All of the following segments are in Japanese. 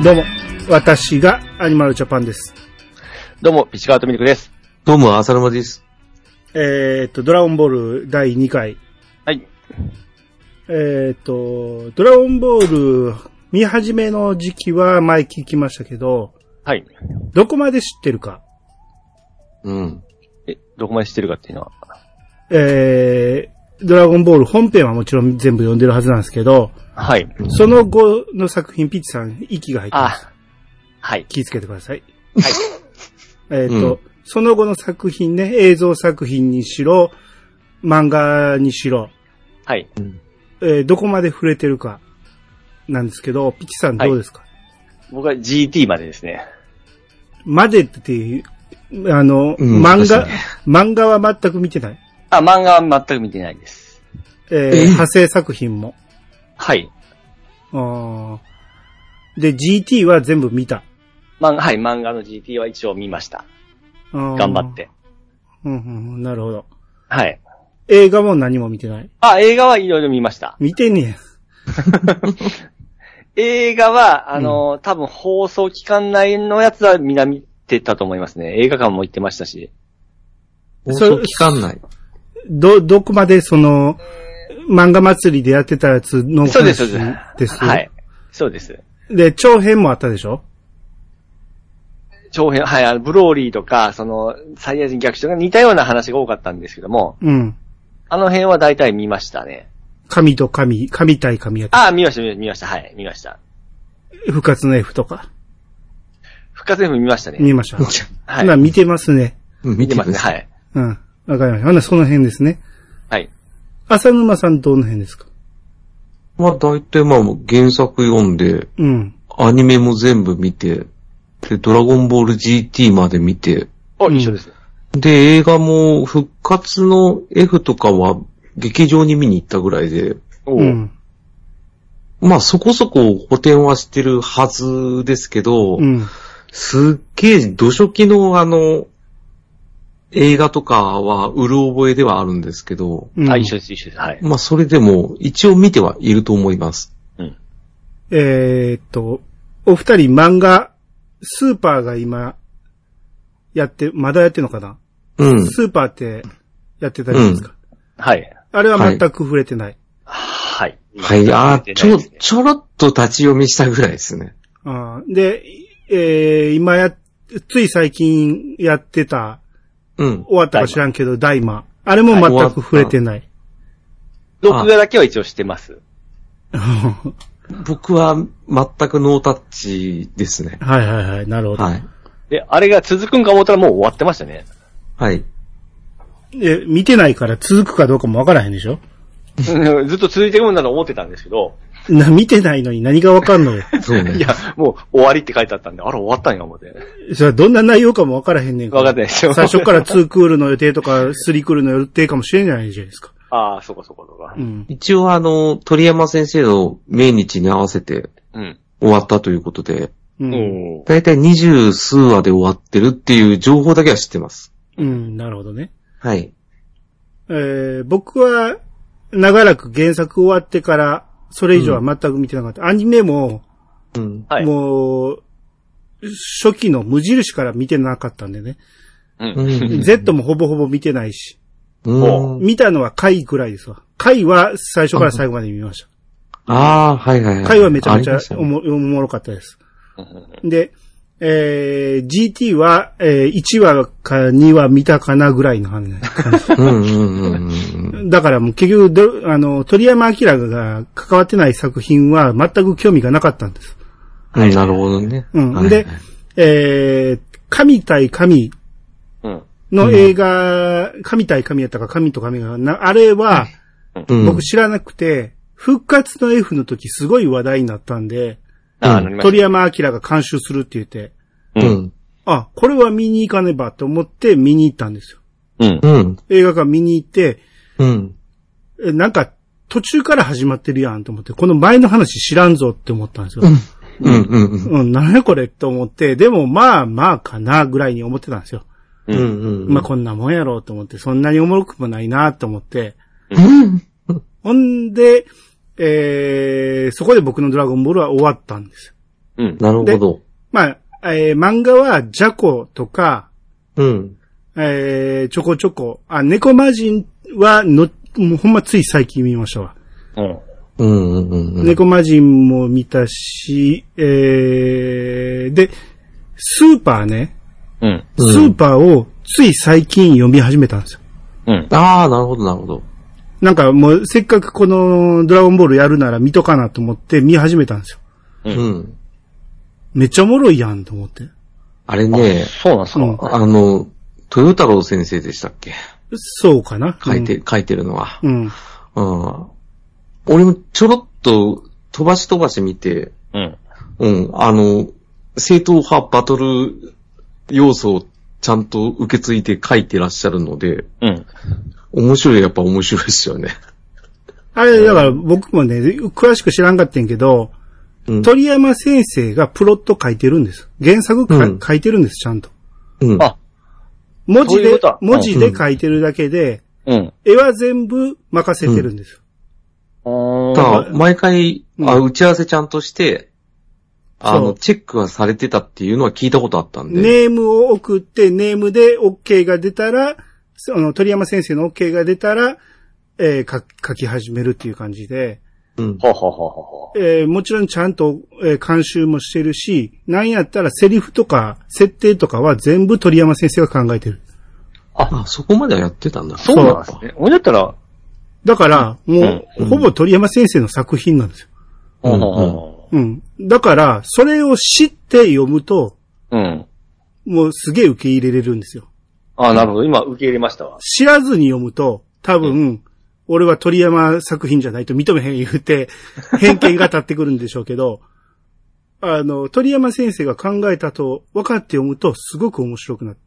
どうも、私がアニマルジャパンです。 どうも、ピチカートミルクです。 どうも、浅沼です。 ドラゴンボール第2回。 はい。 ドラゴンボール見始めの時期は前聞きましたけど、 はい。 どこまで知ってるか。 うん。 どこまで知ってるかっていうのは。 ドラゴンボール本編はもちろん全部読んでるはずなんですけど、 はい。 その後の作品、ピッチさん、息が入ってます。 はい。 気をつけてください。 はい。 その後の作品ね、映像作品にしろ、漫画にしろ、 はい。 どこまで触れてるか、なんですけど、ピッチさんどうですか？ はい、僕は GT までですね。 までっていう、漫画は全く見てない。 漫画は全く見てないです。 派生作品も。 はい。 で、GT は全部見た。 はい、漫画の GT は一応見ました。頑張って。 なるほど。 はい。 映画も何も見てない？ 映画はいろいろ見ました。 見てねえ。映画は、多分放送期間内のやつはみんな見てたと思いますね。映画館も行ってましたし。 放送期間内。 どこまで漫画祭りでやってたやつの話です？ そうです。はい。そうです。 で、長編もあったでしょ？ 長編、はい、ブローリーとか、サイヤ人逆襲が似たような話が多かったんですけども。 うん。 あの辺は大体見ましたね。 神と神対神やった。 見ました。はい、見ました。 復活の F とか。 復活の F 見ましたね。 見ました。はい。見てますね。 見てますね、はい。 うん。わかりました。その辺ですね。 はい。 浅沼さんどの辺ですか？ 大体原作読んで、 うん。 アニメも全部見て、で、ドラゴンボール GT まで見て。 一緒ですね。 で、映画も復活の F とかは劇場に見に行ったぐらいで。 うん。 そこそこ補填はしてるはずですけど、 うん。 すっげえ、土初期の映画とかはうる覚えではあるんですけど。 一緒です。はい。 それでも一応見てはいると思います。 うん。 お二人漫画、スーパーが今、まだやってるのかな？ うん。 スーパーってやってたじゃないですか。 はい。あれは全く触れてない。 はい。 はい。ちょろっと立ち読みしたぐらいですね。 で、つい最近やってた、終わったか知らんけど、大魔。あれも全く触れてない。 録画だけは一応してます。 僕は全くノータッチですね。 はい。なるほど。はい。 で、あれが続くんか思ったらもう終わってましたね。 はい。 見てないから続くかどうかもわからへんでしょ？ ずっと続いてるもんだと思ってたんですけど。 見てないのに何がわかんのよ。 そうね。 いや、もう終わりって書いてあったんで、終わったんや思って。 それはどんな内容かもわからへんねんから。 わかんないですよ。 最初から2クールの予定とか3クールの予定かもしれないじゃないですか。 そこ。 うん、 一応鳥山先生の命日に合わせて、終わったということで、だいたい20数話で終わってるっていう情報だけは知ってます。 なるほどね。 はい。 僕は、長らく原作終わってから、それ以上は全く見てなかった。アニメも、もう、初期の無印から見てなかったんでね。Z もほぼほぼ見てないし。見たのは回ぐらいですわ。回は最初から最後まで見ました。 はい。 回はめちゃめちゃおもろかったです。で、GT は、1話か2話見たかなぐらいの感じ。だからもう結局鳥山明が関わってない作品は全く興味がなかったんです。 なるほどね。 で、神対神の映画、神対神やったか神と神が、あれは、僕知らなくて、復活の F の時すごい話題になったんで、鳥山明が監修するって言って、これは見に行かねばと思って見に行ったんですよ。映画館見に行って、なんか途中から始まってるやんと思って、この前の話知らんぞって思ったんですよ。何やこれって思って、でもまあかなぐらいに思ってたんですよ。こんなもんやろうと思って、そんなにおもろくもないなと思って。ほんで、そこで僕のドラゴンボールは終わったんですよ。 うん。 なるほど。 まあ、漫画はジャコとか、 うん。 ちょこちょこ、猫魔人はもうほんまつい最近見ましたわ。 うん。 猫魔人も見たし、で、スーパーね。 うん。 スーパーをつい最近読み始めたんですよ。 うん。 ああ、なるほど、なるほど。 なんかもうせっかくこのドラゴンボールやるなら見とかなと思って見始めたんですよ。 うん。 めっちゃおもろいやんと思って。 あれね、 そうなんですか、 豊太郎先生でしたっけ？ そうかな。 書いてるのは。 うん。 俺もちょろっと飛ばし見て、 うん。 うん、正統派バトル要素をちゃんと受け継いで書いてらっしゃるので、 うん。 面白い、やっぱ面白いですよね。 あれ、だから僕もね、詳しく知らんかったんけど、うん、鳥山先生がプロット書いてるんです。原作書いてるんです、ちゃんと。 うん。 文字で書いてるだけで、 うん。 絵は全部任せてるんですよ。 だ毎回、打ち合わせちゃんとして、チェックはされてたっていうのは聞いたことあったんで。 ネームを送って、ネームで OK が出たら、鳥山先生の OK が出たら、書き始めるっていう感じで。 うん。 もちろんちゃんと、監修もしてるし、なんやったらセリフとか、設定とかは全部鳥山先生が考えてる。 そこまではやってたんだ。 そうなんですね。俺だったら。 だから、もう、ほぼ鳥山先生の作品なんですよ。うん。だから、それを知って読むと、 うん。 もうすげえ受け入れれるんですよ。 なるほど。今受け入れましたわ。 知らずに読むと、多分、俺は鳥山作品じゃないと認めへん言うて、偏見が立ってくるんでしょうけど、鳥山先生が考えたと分かって読むとすごく面白くなって、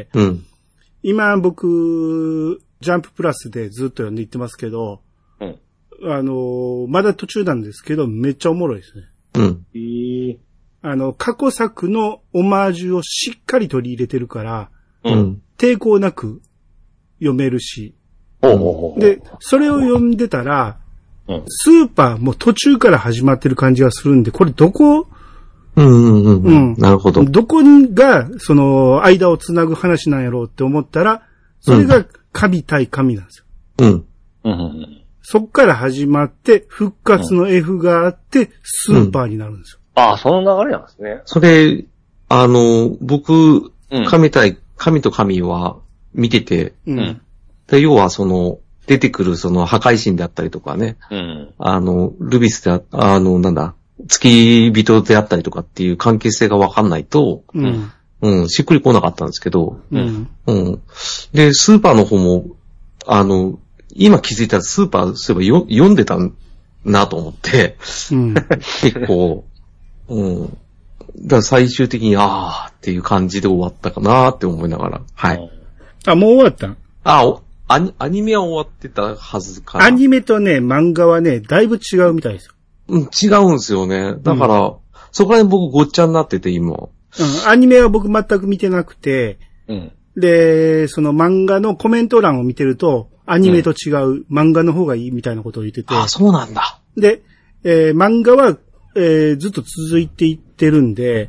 うん、 今僕、ジャンププラスでずっと読んでいってますけど、 うん、 まだ途中なんですけど、めっちゃおもろいですね。 うん。 過去作のオマージュをしっかり取り入れてるから、 うん、 抵抗なく読めるし、で、それを読んでたら、スーパーも途中から始まってる感じがするんで、これどこ、 なるほど。 どこが、間をつなぐ話なんやろうって思ったら、それが神対神なんですよ。 そっから始まって、復活の F があって、スーパーになるんですよ。その流れなんですね。 それ、僕、神と神は見てて、要は出てくる破壊神であったりとかね、ルビスで付き人であったりとかっていう関係性がわかんないと、しっくりこなかったんですけど、で、スーパーの方も、今気づいたらスーパー、そういえば読んでたなと思って、結構、だから最終的に、っていう感じで終わったかなって思いながら、はい。 もう終わったん？ アニメは終わってたはずかな。 アニメとね、漫画はね、だいぶ違うみたいですよ。 違うんですよね。だから、そこら辺僕ごっちゃになってて、今。 アニメは僕全く見てなくて、で、その漫画のコメント欄を見てると、アニメと違う、漫画の方がいいみたいなことを言ってて。 そうなんだ。 で、漫画は、ずっと続いていってるんで、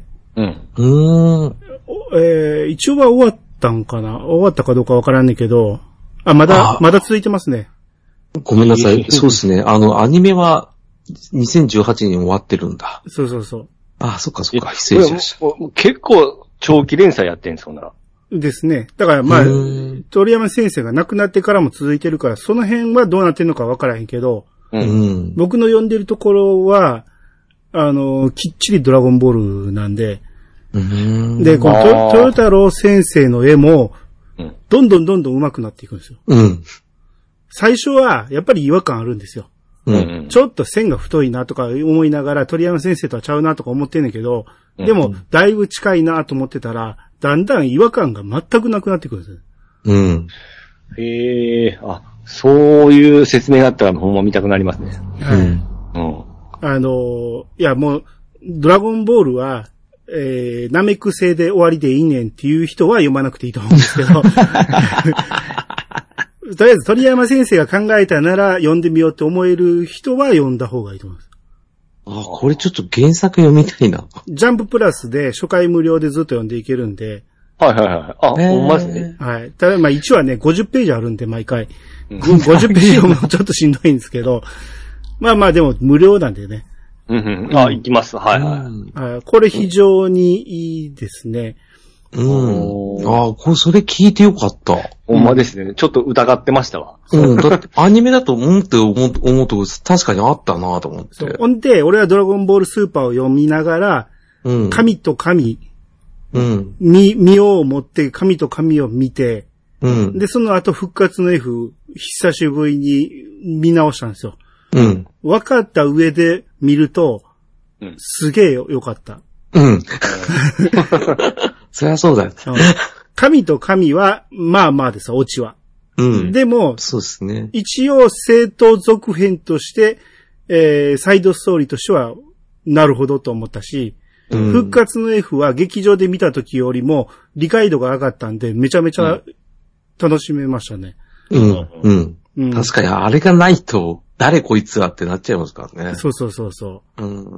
一応は終わったんかな？終わったかどうかわからんねんけど、まだ続いてますね。 ごめんなさい。そうですね。アニメは2018年に終わってるんだ。 そう。 そっか。失礼しました。 結構長期連載やってんすよなら。 ですね。だから鳥山先生が亡くなってからも続いてるから、その辺はどうなってんのかわからへんけど、僕の読んでるところは、きっちりドラゴンボールなんで、で、この豊太郎先生の絵も、どんどん上手くなっていくんですよ。最初は、やっぱり違和感あるんですよ。ちょっと線が太いなとか思いながら、鳥山先生とはちゃうなとか思ってんねんけど、でも、だいぶ近いなと思ってたら、だんだん違和感が全くなくなってくるんですよ。そういう説明があったらほんま見たくなりますね。 いやもう、ドラゴンボールは、ナメック星で終わりでいいねんっていう人は読まなくていいと思うんですけど、とりあえず鳥山先生が考えたなら読んでみようって思える人は読んだ方がいいと思います。 これちょっと原作読みたいな。 ジャンププラスで初回無料でずっと読んでいけるんで。 はいはいはい。ほんまですね。 はい。ただまあ1話ね、50ページあるんで毎回。50ページ読むのちょっとしんどいんですけど。まあまあでも無料なんでね。 行きます。はいはい。 これ非常にいいですね。 これそれ聞いてよかった。 ほんまですね。ちょっと疑ってましたわ。 だってアニメだと思うと確かにあったなと思って。 ほんで、俺はドラゴンボールスーパーを読みながら、神と神、見よう思って神と神を見て、で、その後復活の F、久しぶりに見直したんですよ。分かった上で見ると、すげえよかった。 そりゃそうだよ。 神と神は、まあまあです、オチは。でも、 そうですね。 一応、正当続編として、サイドストーリーとしては、なるほどと思ったし、復活の F は劇場で見た時よりも理解度が上がったんで、めちゃめちゃ楽しめましたね。 確かにあれがないと、誰こいつはってなっちゃいますからね。 そう。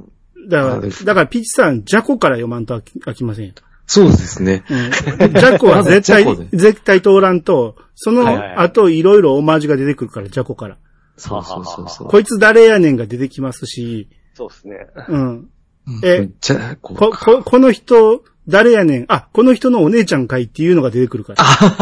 だからピッチさん、ジャコから読まんと飽きませんよ。 そうですね。 ジャコは絶対通らんと、その後いろいろオマージュが出てくるから、ジャコから。 そう。 こいつ誰やねんが出てきますし。 そうですね。 この人、誰やねん。この人のお姉ちゃんかいっていうのが出てくるから。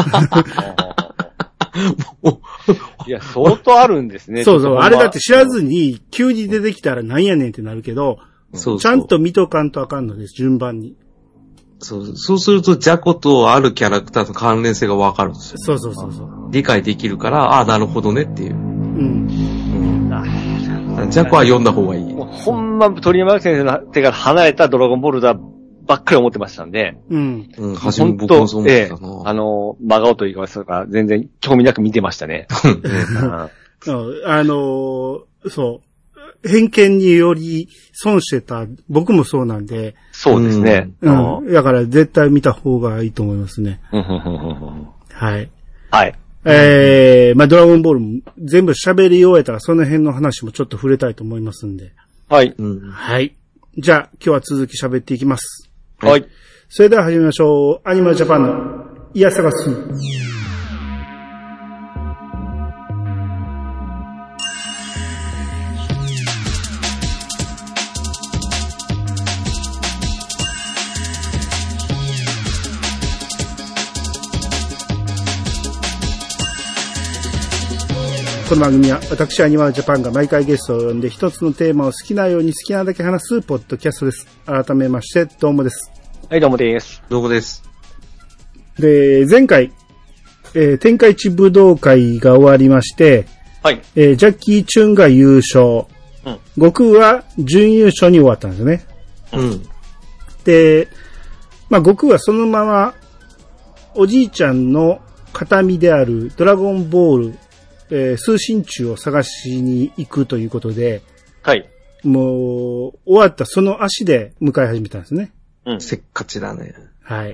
いや、相当あるんですね。 そう。あれだって知らずに、急に出てきたらなんやねんってなるけど、ちゃんと見とかんとあかんのです、順番に。 そうすると、ジャコとあるキャラクターと関連性がわかるんですよ。 そう。 理解できるから、なるほどねっていう。ジャコは読んだ方がいい。 もうほんま、鳥山先生の手から離れたドラゴンボールだばっかり思ってましたんで。 初め僕もそう思ってたな。 真顔というか、そうか、全然興味なく見てましたね。 そう。偏見により損してた、僕もそうなんで。 そうですね。 だから絶対見た方がいいと思いますね。はい。 はい。 ドラゴンボールも全部喋り終えたらその辺の話もちょっと触れたいと思いますんで。 はい。 はい。じゃあ今日は続き喋っていきます。 はい。 それでは始めましょう。アニマルジャパンのいや探す。この番組は私アニマルジャパンが毎回ゲストを呼んで一つのテーマを好きなように好きなだけ話すポッドキャストです。改めましてどうもです。 はい、どうもです。 どうもです。 で、前回、天下一武道会が終わりまして、 はい。 ジャッキー・チュンが優勝。悟空は準優勝に終わったんですね。で、悟空はそのままおじいちゃんの形見であるドラゴンボール通信中を探しに行くということで、 はい。 もう、終わったその足で迎え始めたんですね。 せっかちだね。 はい。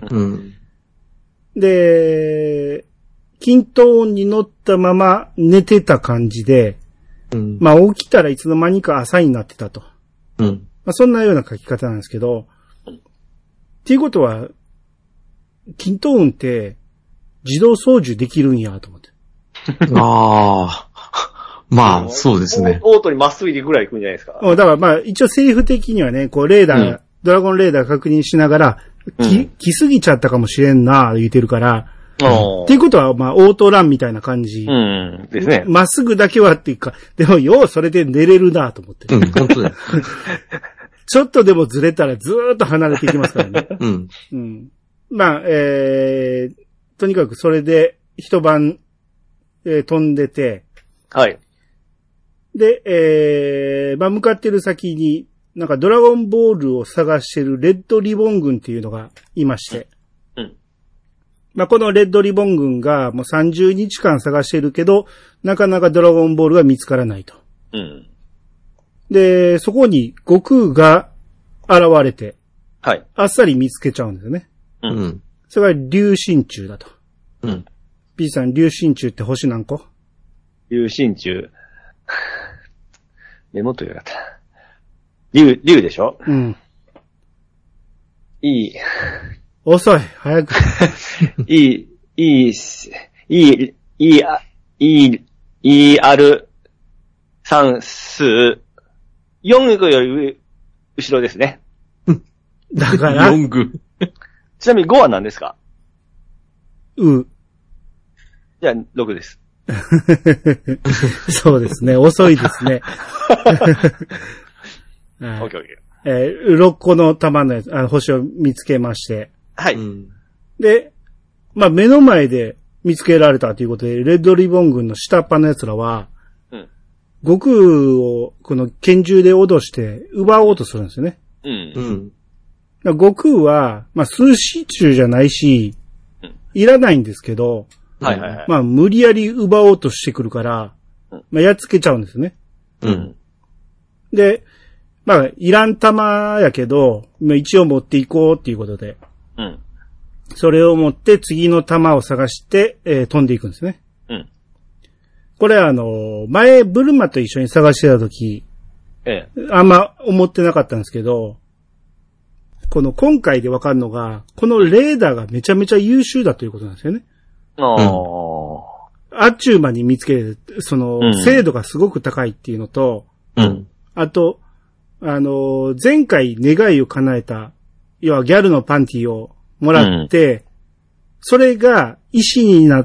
で、均等音に乗ったまま寝てた感じで、起きたらいつの間にか朝になってたと。そんなような書き方なんですけど、っていうことは、均等音って自動操縦できるんやと思って。 そうですね。 オートにまっすぐ行くぐらい行くんじゃないですか。 だから一応セリフ的にはね、こうレーダー、ドラゴンレーダー確認しながら、来すぎちゃったかもしれんな言ってるから、っていうことはオートランみたいな感じ。 ですね。 まっすぐだけはっていうか、でもようそれで寝れるなと思って。 本当だ。 ちょっとでもずれたらずーっと離れていきますからね。とにかくそれで一晩、飛んでて。 はい。 で、向かってる先に、なんかドラゴンボールを探してるレッドリボン軍っていうのがいまして。このレッドリボン軍がもう30日間探してるけど、なかなかドラゴンボールが見つからないと。で、そこに悟空が現れて、 はい。 あっさり見つけちゃうんですよね。それが竜神柱だと。B さん、竜神柱って星何個？ 竜神柱。メモとよかった。 竜でしょ？ うん。 いい。 遅い、早く。 算数、4具より後ろですね。 だから。 4具。 ちなみに5は何ですか？ じゃあ、6です。 そうですね。遅いですね。6個の玉のやつ、星を見つけまして。 はい。 で、まあ、目の前で見つけられたということで、レッドリボン軍の下っ端の奴らは、悟空をこの拳銃で脅して奪おうとするんですよね。悟空は、まあ、数式中じゃないし、いらないんですけど、まあ、無理やり奪おうとしてくるから、まあ、やっつけちゃうんですね。で、まあ、いらん弾やけど、一応持っていこうっていうことで、それを持って次の弾を探して、飛んでいくんですね。これ前、ブルマと一緒に探してた時、あんま思ってなかったんですけど、今回でわかるのが、このレーダーがめちゃめちゃ優秀だということなんですよね。あっちゅう間に見つける、精度がすごく高いっていうのと、あと、前回願いを叶えた、要はギャルのパンティをもらって、それが石になって、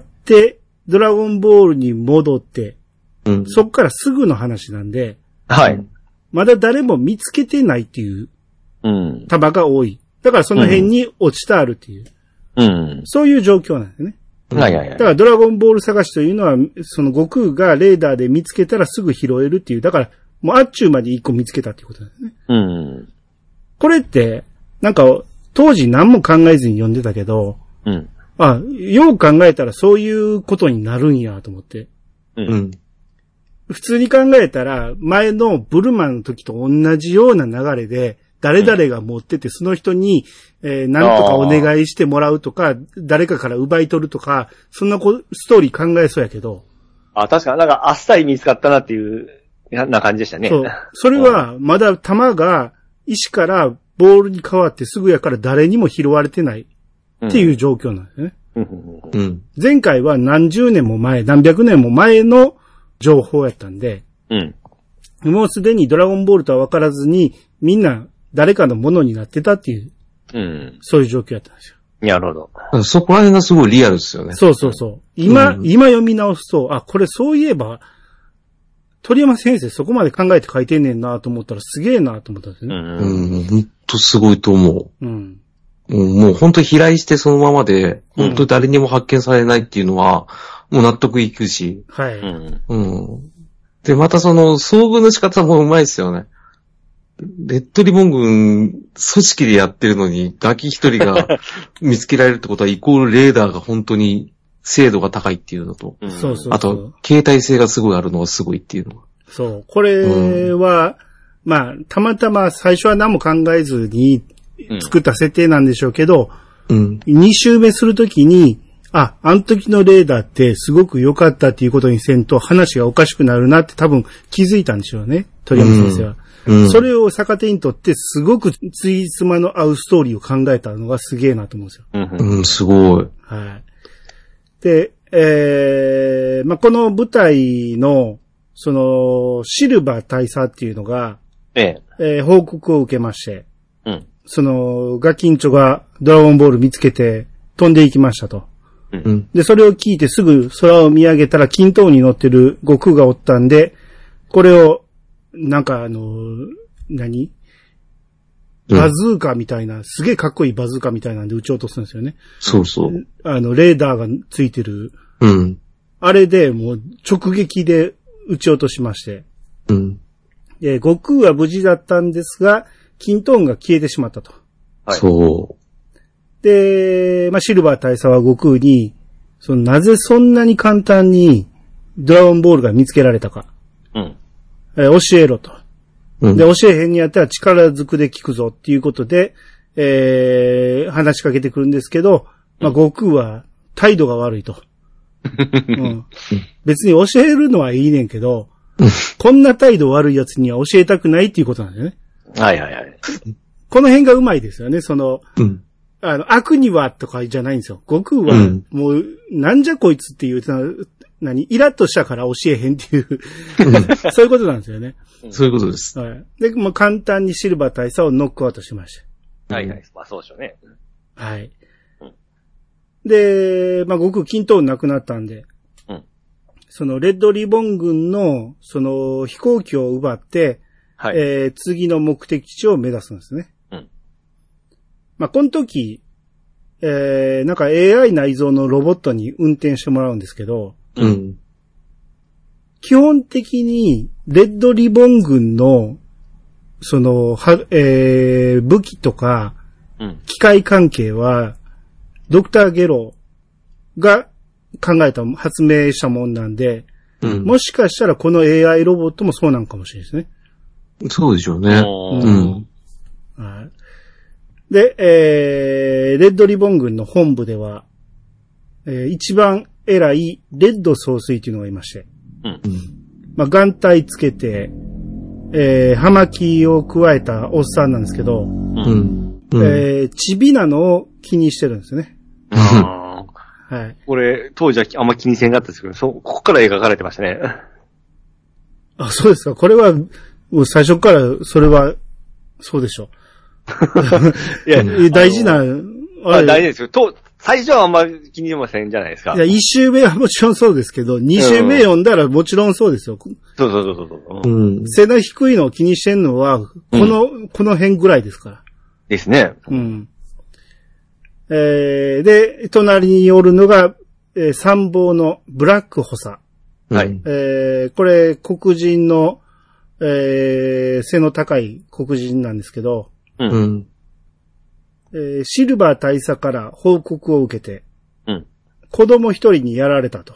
ドラゴンボールに戻って、そっからすぐの話なんで、まだ誰も見つけてないっていう、弾が多い。だからその辺に落ちてあるっていう、そういう状況なんですね。だからドラゴンボール探しというのは、その悟空がレーダーで見つけたらすぐ拾えるっていう、だからもうあっちゅうまで一個見つけたっていうことなんですね。これって、なんか当時何も考えずに読んでたけど、よう考えたらそういうことになるんやと思って。普通に考えたら、前のブルマンの時と同じような流れで、誰々が持ってて、その人に、何とかお願いしてもらうとか、誰かから奪い取るとか、そんなストーリー考えそうやけど。 確かになんかあっさり見つかったなっていう、な感じでしたね。 そう。それは、まだ弾が石からボールに変わってすぐやから誰にも拾われてないっていう状況なんですね。前回は何十年も前、何百年も前の情報やったんで、もうすでにドラゴンボールとは分からずに、みんな誰かのものになってたっていう、そういう状況やったんですよ。 なるほど。 そこら辺がすごいリアルですよね。 そうそうそう。今読み直すと、これそういえば、鳥山先生そこまで考えて書いてんねんなと思ったらすげえなと思ったんですよね。 ほんとすごいと思う。もう本当飛来してそのままで、本当誰にも発見されないっていうのは、もう納得いくし。で、また遭遇の仕方もうまいですよね。レッドリボン軍、組織でやってるのに、ガキ一人が見つけられるってことは、イコールレーダーが本当に精度が高いっていうのと、あと、携帯性がすごいあるのがすごいっていうのが。 そう。これは、まあ、たまたま最初は何も考えずに作った設定なんでしょうけど、2周目するときに、あの時のレーダーってすごく良かったっていうことにせんと話がおかしくなるなって多分気づいたんでしょうね、鳥山先生は。それを逆手にとってすごくついつまの合うストーリーを考えたのがすげえなと思うんですよ。 すごい。 で、まあ、この舞台の、シルバー大佐っていうのが、報告を受けまして、ガキンチョがドラゴンボール見つけて飛んでいきましたと。で、それを聞いてすぐ空を見上げたら均等に乗ってる悟空がおったんで、これを、なんかバズーカみたいな、すげえかっこいいバズーカみたいなんで撃ち落とすんですよね。 そうそう。 レーダーがついてる。あれでもう直撃で撃ち落としまして。悟空は無事だったんですが、キントーンが消えてしまったと。 そう。 で、まあ、シルバー大佐は悟空に、なぜそんなに簡単にドラゴンボールが見つけられたか。教えろと。で、教えへんにやったら力ずくで聞くぞっていうことで、話しかけてくるんですけど、まあ、悟空は態度が悪いと。別に教えるのはいいねんけど、こんな態度悪いやつには教えたくないっていうことなんだよね。 はいはいはい。 この辺がうまいですよね、悪にはとかじゃないんですよ。悟空は、もう、なんじゃこいつっていう、イラッとしたから教えへんっていう、そういうことなんですよね。 そういうことです。 はい。で、もう簡単にシルバー大佐をノックアウトしました。 はいはい。まあそうでしょうね。 はい。で、まあ悟空均等なくなったんで、そのレッドリボン軍の、その飛行機を奪って、はい、次の目的地を目指すんですね。まあこの時、なんか AI 内蔵のロボットに運転してもらうんですけど、基本的に、レッドリボン軍の、武器とか、機械関係は、ドクター・ゲロが発明したもんなんで、もしかしたらこの AI ロボットもそうなんかもしれないですね。 そうでしょうね。 で、レッドリボン軍の本部では、一番偉いレッド総帥っていうのがいまして、まあ、眼帯つけて、葉巻を加えたおっさんなんですけど、チビなのを気にしてるんですよね。 はい。これ、当時はあんま気にせんかったですけど、ここから描かれてましたね。 あ、そうですか。これは、もう最初からそれは、そうでしょう。いや、大事な、 大事ですよ。最初はあんま気にしませんじゃないですか。 いや、一周目はもちろんそうですけど、二周目読んだらもちろんそうですよ。 そう。 背の低いのを気にしてんのは、この辺ぐらいですから。 ですね。 で、隣におるのが、参謀のブラック補佐。 はい。 これ、黒人の、背の高い黒人なんですけど、シルバー大佐から報告を受けて、子供一人にやられたと。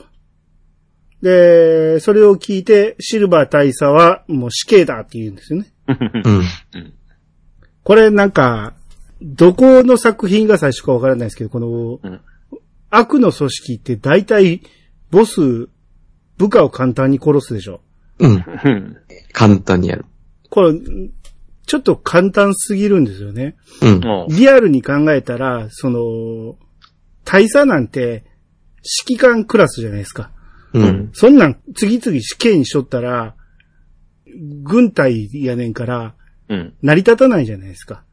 で、それを聞いて、シルバー大佐はもう死刑だって言うんですよね。これなんか、どこの作品が最初かわからないですけど、この、悪の組織って大体、ボス、部下を簡単に殺すでしょ。 簡単にやる。 これ、ちょっと簡単すぎるんですよね。リアルに考えたら、大佐なんて、指揮官クラスじゃないですか。そんなん、次々死刑にしとったら、軍隊やねんから、成り立たないじゃないですか。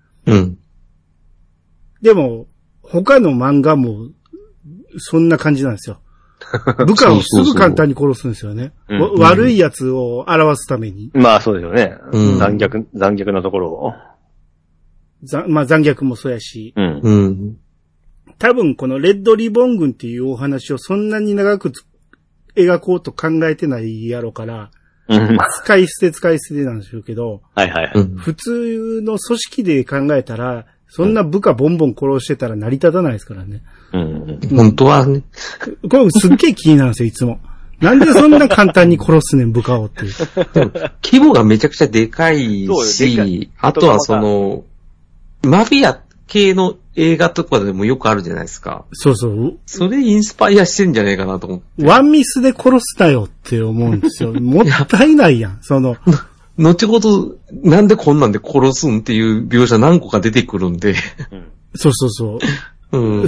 でも、他の漫画も、そんな感じなんですよ。部下をすぐ簡単に殺すんですよね。悪い奴を表すために。 まあそうですよね。残虐なところを。 まあ残虐もそうやし。多分このレッドリボン軍っていうお話をそんなに長く描こうと考えてないやろから、使い捨てなんでしょうけど、普通の組織で考えたら、そんな部下ボンボン殺してたら成り立たないですからね。 本当はね。 これすっげえ気になるんですよ、いつも。なんでそんな簡単に殺すねん、部下をっていう。 規模がめちゃくちゃでかいし、あとはマフィア系の映画とかでもよくあるじゃないですか。 そうそう。 それインスパイアしてんじゃないかなと思って。 ワンミスで殺すなよって思うんですよ。もったいないやん、 後ほど、なんでこんなんで殺すんっていう描写何個か出てくるんで。 そうそう。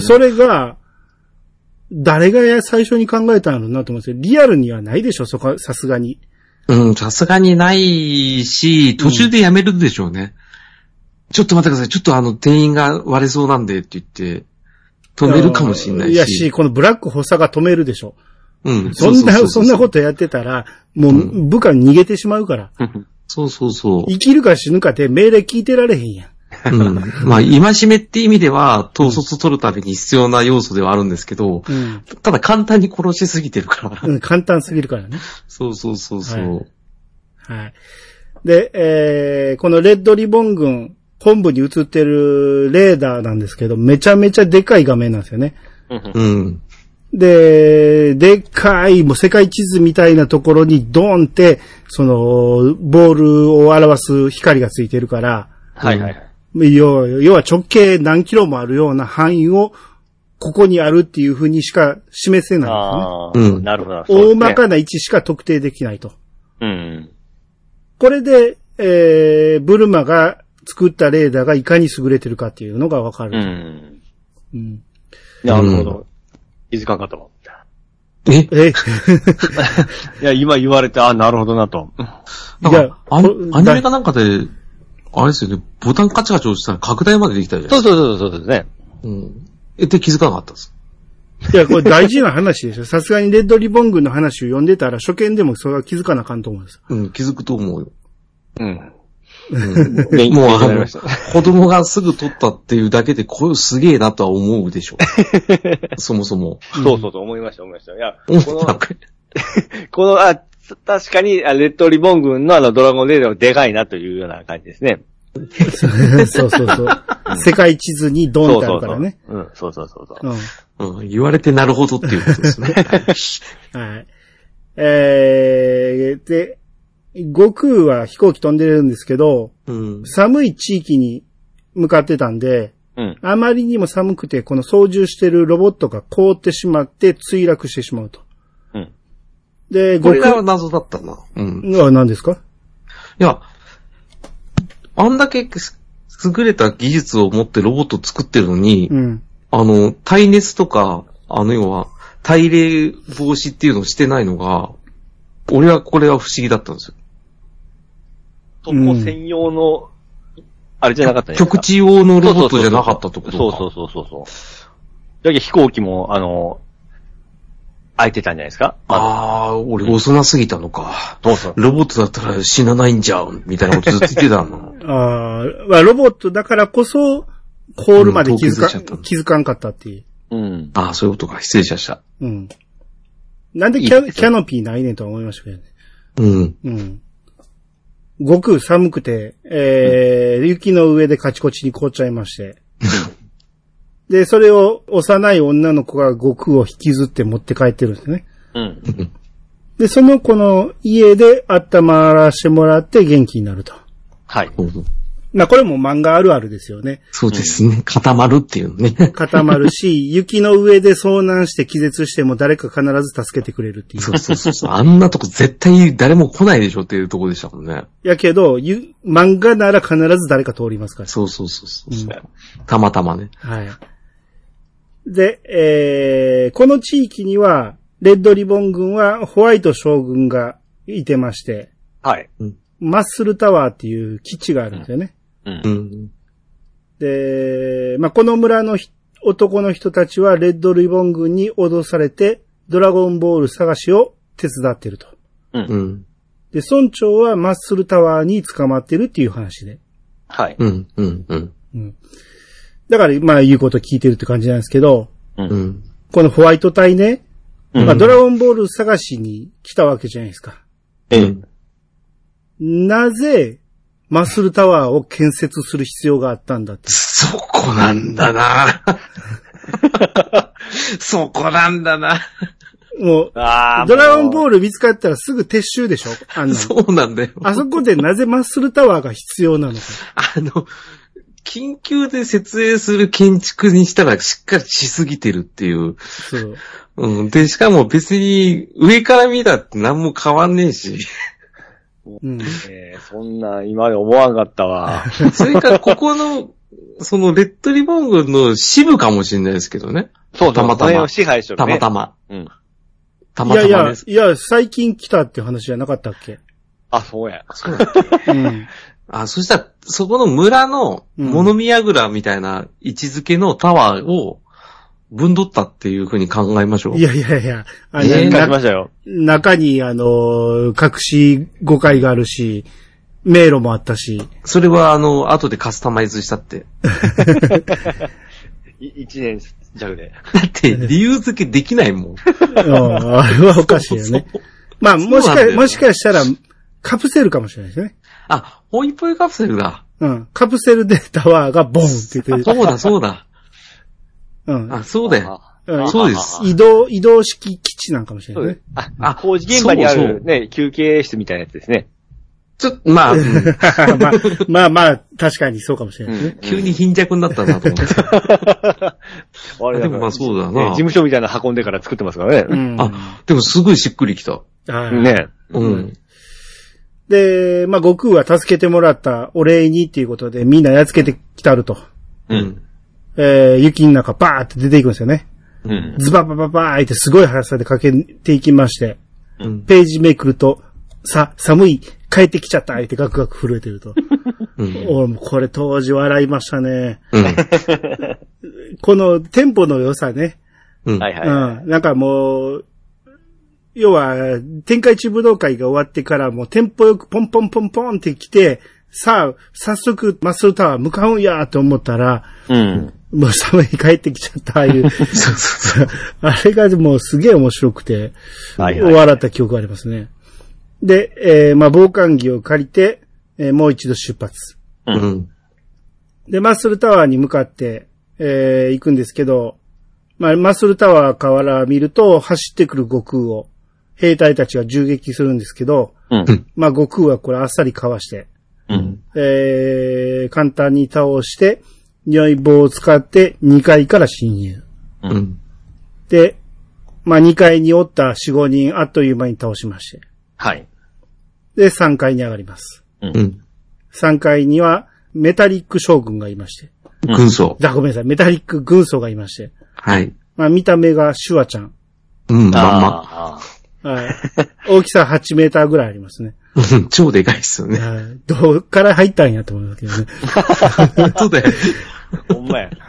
それが、誰が最初に考えたのなと思うんですよ。リアルにはないでしょ、さすがに。 さすがにないし、途中でやめるでしょうね。ちょっと待ってください。ちょっと店員が割れそうなんでって言って、止めるかもしれないし。 いやし、このブラック補佐が止めるでしょ。そんなことやってたら、もう部下逃げてしまうから。 そう。 生きるか死ぬかって命令聞いてられへんやん。 まあ、戒めって意味では、統率取るために必要な要素ではあるんですけど、ただ簡単に殺しすぎてるから。 簡単すぎるからね。 そう。 はい。で、このレッドリボン軍、本部に映ってるレーダーなんですけど、めちゃめちゃでかい画面なんですよね。で、でっかい、もう世界地図みたいなところにドーンって、ボールを表す光がついてるから、要は直径何キロもあるような範囲を、ここにあるっていう風にしか示せないんですね。 なるほど。 大まかな位置しか特定できないと。これで、ブルマが作ったレーダーがいかに優れてるかっていうのがわかる。 うん。なるほど。気づかんかったもん。 いや、今言われて、なるほどなと。 いや、アニメかなんかで、あれですよね、ボタンカチカチ押したら拡大までできたじゃないですか。 そうですね。 うん。で、気づかなかったです。 いや、これ大事な話ですよ。さすがにレッドリボン軍の話を読んでたら、初見でもそれは気づかなあかんと思うんです。 うん、気づくと思うよ。 うん。 もう子供がすぐ取ったっていうだけで、これすげえなとは思うでしょ。そもそも。 そう、思いました。いや、確かに、レッドリボン軍のドラゴンレーダーはでかいなというような感じですね。 そう。世界地図にドンってあるからね。 そう。 言われてなるほどっていうことですね。 はい。で、悟空は飛行機飛んでるんですけど、寒い地域に向かってたんで、あまりにも寒くて、この操縦してるロボットが凍ってしまって墜落してしまうと。で、 これが謎だったな。 何ですか？ いや、あんだけ優れた技術を持ってロボットを作ってるのに、耐熱とか、要は、耐冷防止っていうのをしてないのが、俺はこれは不思議だったんですよ。 特攻専用の、あれじゃなかったね。 局地用のロボットじゃなかったってことか。 そう。だけど飛行機も、空いてたんじゃないですか？ 俺幼すぎたのか。そう。ロボットだったら死なないんじゃん、みたいなことずっと言ってたの。 ロボットだからこそ、凍るまで気づかんかったっていう。 そういうことか。失礼しました。 なんでキャノピーないねんとは思いましたけどね。悟空寒くて、雪の上でカチコチに凍っちゃいまして。で、それを幼い女の子が悟空を引きずって持って帰ってるんですね。で、その子の家で温まらしてもらって元気になると。 はい。 これも漫画あるあるですよね。 そうですね。固まるっていうね。 固まるし、雪の上で遭難して気絶しても誰か必ず助けてくれるっていう。 そう。あんなとこ絶対誰も来ないでしょっていうとこでしたもんね。 やけど、漫画なら必ず誰か通りますから。 そう。たまたまね。 はい。で、この地域には、レッドリボン軍はホワイト将軍がいてまして、 はい。 マッスルタワーっていう基地があるんですよね。で、この村の男の人たちはレッドリボン軍に脅されて、ドラゴンボール探しを手伝ってると。で、村長はマッスルタワーに捕まってるっていう話で。 はい。 だから、言うこと聞いてるって感じなんですけど、このホワイト隊ね、ドラゴンボール探しに来たわけじゃないですか。なぜ、マッスルタワーを建設する必要があったんだって。 そこなんだなそこなんだなもう、ドラゴンボール見つかったらすぐ撤収でしょ？ そうなんだよ。 あそこでなぜマッスルタワーが必要なのか。 緊急で設営する建築にしたらしっかりしすぎてるっていう。 そう。 で、しかも別に上から見たって何も変わんねえし。 そんな今まで思わんかったわ。 それからここの、そのレッドリボン軍の支部かもしれないですけどね。 そう、たまたま。支配してるね。 たまたま。たまたまです。 いや、最近来たって話じゃなかったっけ？ そうや。 そうだっけ？そしたら、そこの村の物見櫓みたいな位置づけのタワーを分取ったっていう風に考えましょう。 いや。 書きましたよ。 中に、隠し誤解があるし、迷路もあったし。 それは、後でカスタマイズしたって。 1年弱で。 だって、理由付けできないもん。 あれはおかしいよね。もしかしたら、カプセルかもしれないですね。 ホイポイカプセルだ。 カプセルでタワーがボンって言ってる。そうだ。そうだよ。そうです。 移動式基地なんかもしれないね。 工事現場にあるね、休憩室みたいなやつですね。 まあ、確かにそうかもしれないね。 急に貧弱になったなと思って。でもそうだな。 事務所みたいな運んでから作ってますからね。 でもすごいしっくりきた。 ね。 で、まあ、悟空は助けてもらったお礼にっていうことでみんなやっつけてきたると。 うん。 雪の中バーって出ていくんですよね。うん。ズババババーってすごい速さで駆けていきまして、うん、ページめくると、寒い、帰ってきちゃったってガクガク震えてると。うん、これ当時笑いましたね。うん、このテンポの良さね。うん。はいはい、はい、うん。なんかもう、要は、天下一武道会が終わってからもうテンポよくポンポンポンポンって来て、さあ、早速マッスルタワー向かうんやと思ったら、うん。もう寒い帰ってきちゃったいう。あれがもうすげえ面白くて、はいはい、笑った記憶がありますね。で、まあ、防寒着を借りて、もう一度出発。うん。で、マッスルタワーに向かって、行くんですけど、まあ、マッスルタワーから見ると、走ってくる悟空を、兵隊たちが銃撃するんですけど、うん。まあ、悟空はこれあっさりかわして、うん。簡単に倒して、匂い棒を使って2階から侵入。うん。で、まあ、2階におった4、5人あっという間に倒しまして。はい。で、3階に上がります。うん。3階にはメタリック将軍がいまして。 軍曹。 ごめんなさい。メタリック軍曹がいまして。 はい。 まあ見た目がシュワちゃん。 うん、まんま。 はい。大きさ8メーターぐらいありますね。 超でかいっすよね。 どっから入ったんやと思いますけどね。 本当だよ。 ほんまや。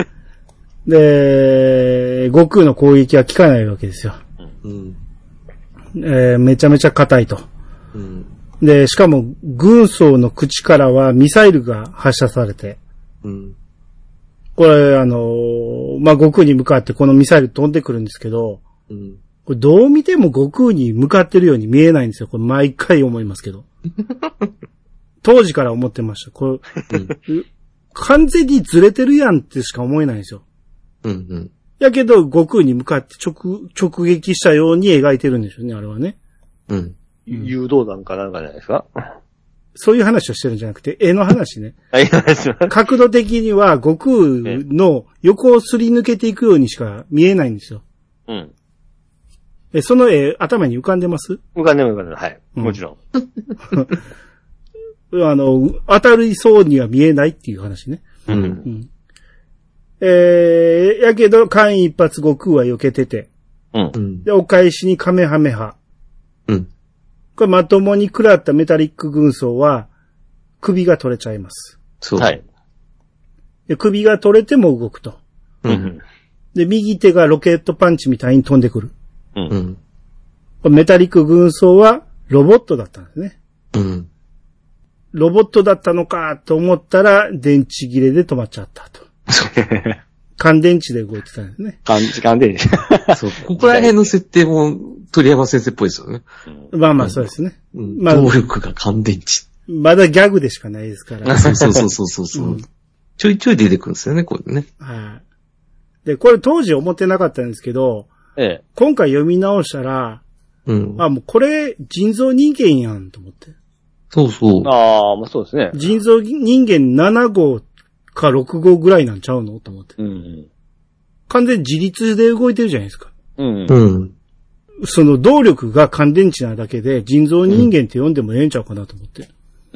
で、悟空の攻撃は効かないわけですよ。うん。めちゃめちゃ硬いと。うん、で、しかも軍曹の口からはミサイルが発射されて、うん、これまあ、悟空に向かってこのミサイル飛んでくるんですけど、うん、これどう見ても悟空に向かってるように見えないんですよ。これ毎回思いますけど。当時から思ってました。これ、うん、完全にずれてるやんってしか思えないんですよ。うんうん、やけど悟空に向かって直撃したように描いてるんでしょうね、あれはね。 うん。誘導弾かなんかじゃないですか？ そういう話をしてるんじゃなくて、絵の話ね。角度的には悟空の横をすり抜けていくようにしか見えないんですよ。うん。その絵、頭に浮かんでます？ 浮かんでる、はい。もちろん。 当たりそうには見えないっていう話ね。うん。やけど、間一髪悟空は避けてて。うん。で、お返しにカメハメハ。うん。これまともに食らったメタリック軍曹は、首が取れちゃいます。 そう。はい。 で、首が取れても動くと。うん。で、右手がロケットパンチみたいに飛んでくる。うん。これメタリック軍曹は、ロボットだったんですね。うん。ロボットだったのかと思ったら、電池切れで止まっちゃったと。乾電池で動いてたんですね。 乾電池。 そう。ここら辺の設定も鳥山先生っぽいですよね。 まあまあそうですね。 うん、まあ、動力が乾電池。 まだギャグでしかないですから。 そうそう、うん。ちょいちょい出てくるんですよね、これね。 はい。で、これ当時思ってなかったんですけど、今回読み直したら、うん。もうこれ人造人間やんと思って。 そうそう。 ああ、まあそうですね。 人造人間7号か6号ぐらいなんちゃうのと思って。うん。完全に自立で動いてるじゃないですか。うん。うん。その動力が乾電池なだけで人造人間って読んでもええんちゃうかなと思って。うん。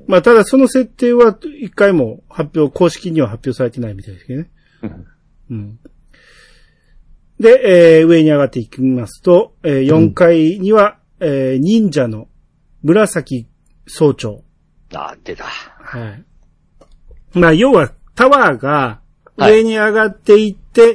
まあただその設定は一回も公式には発表されてないみたいですけどね。うん。うん。で、上に上がっていきますと、4階には、忍者の紫総長。 あ、出た。 はい。まあ要はタワーが上に上がっていって、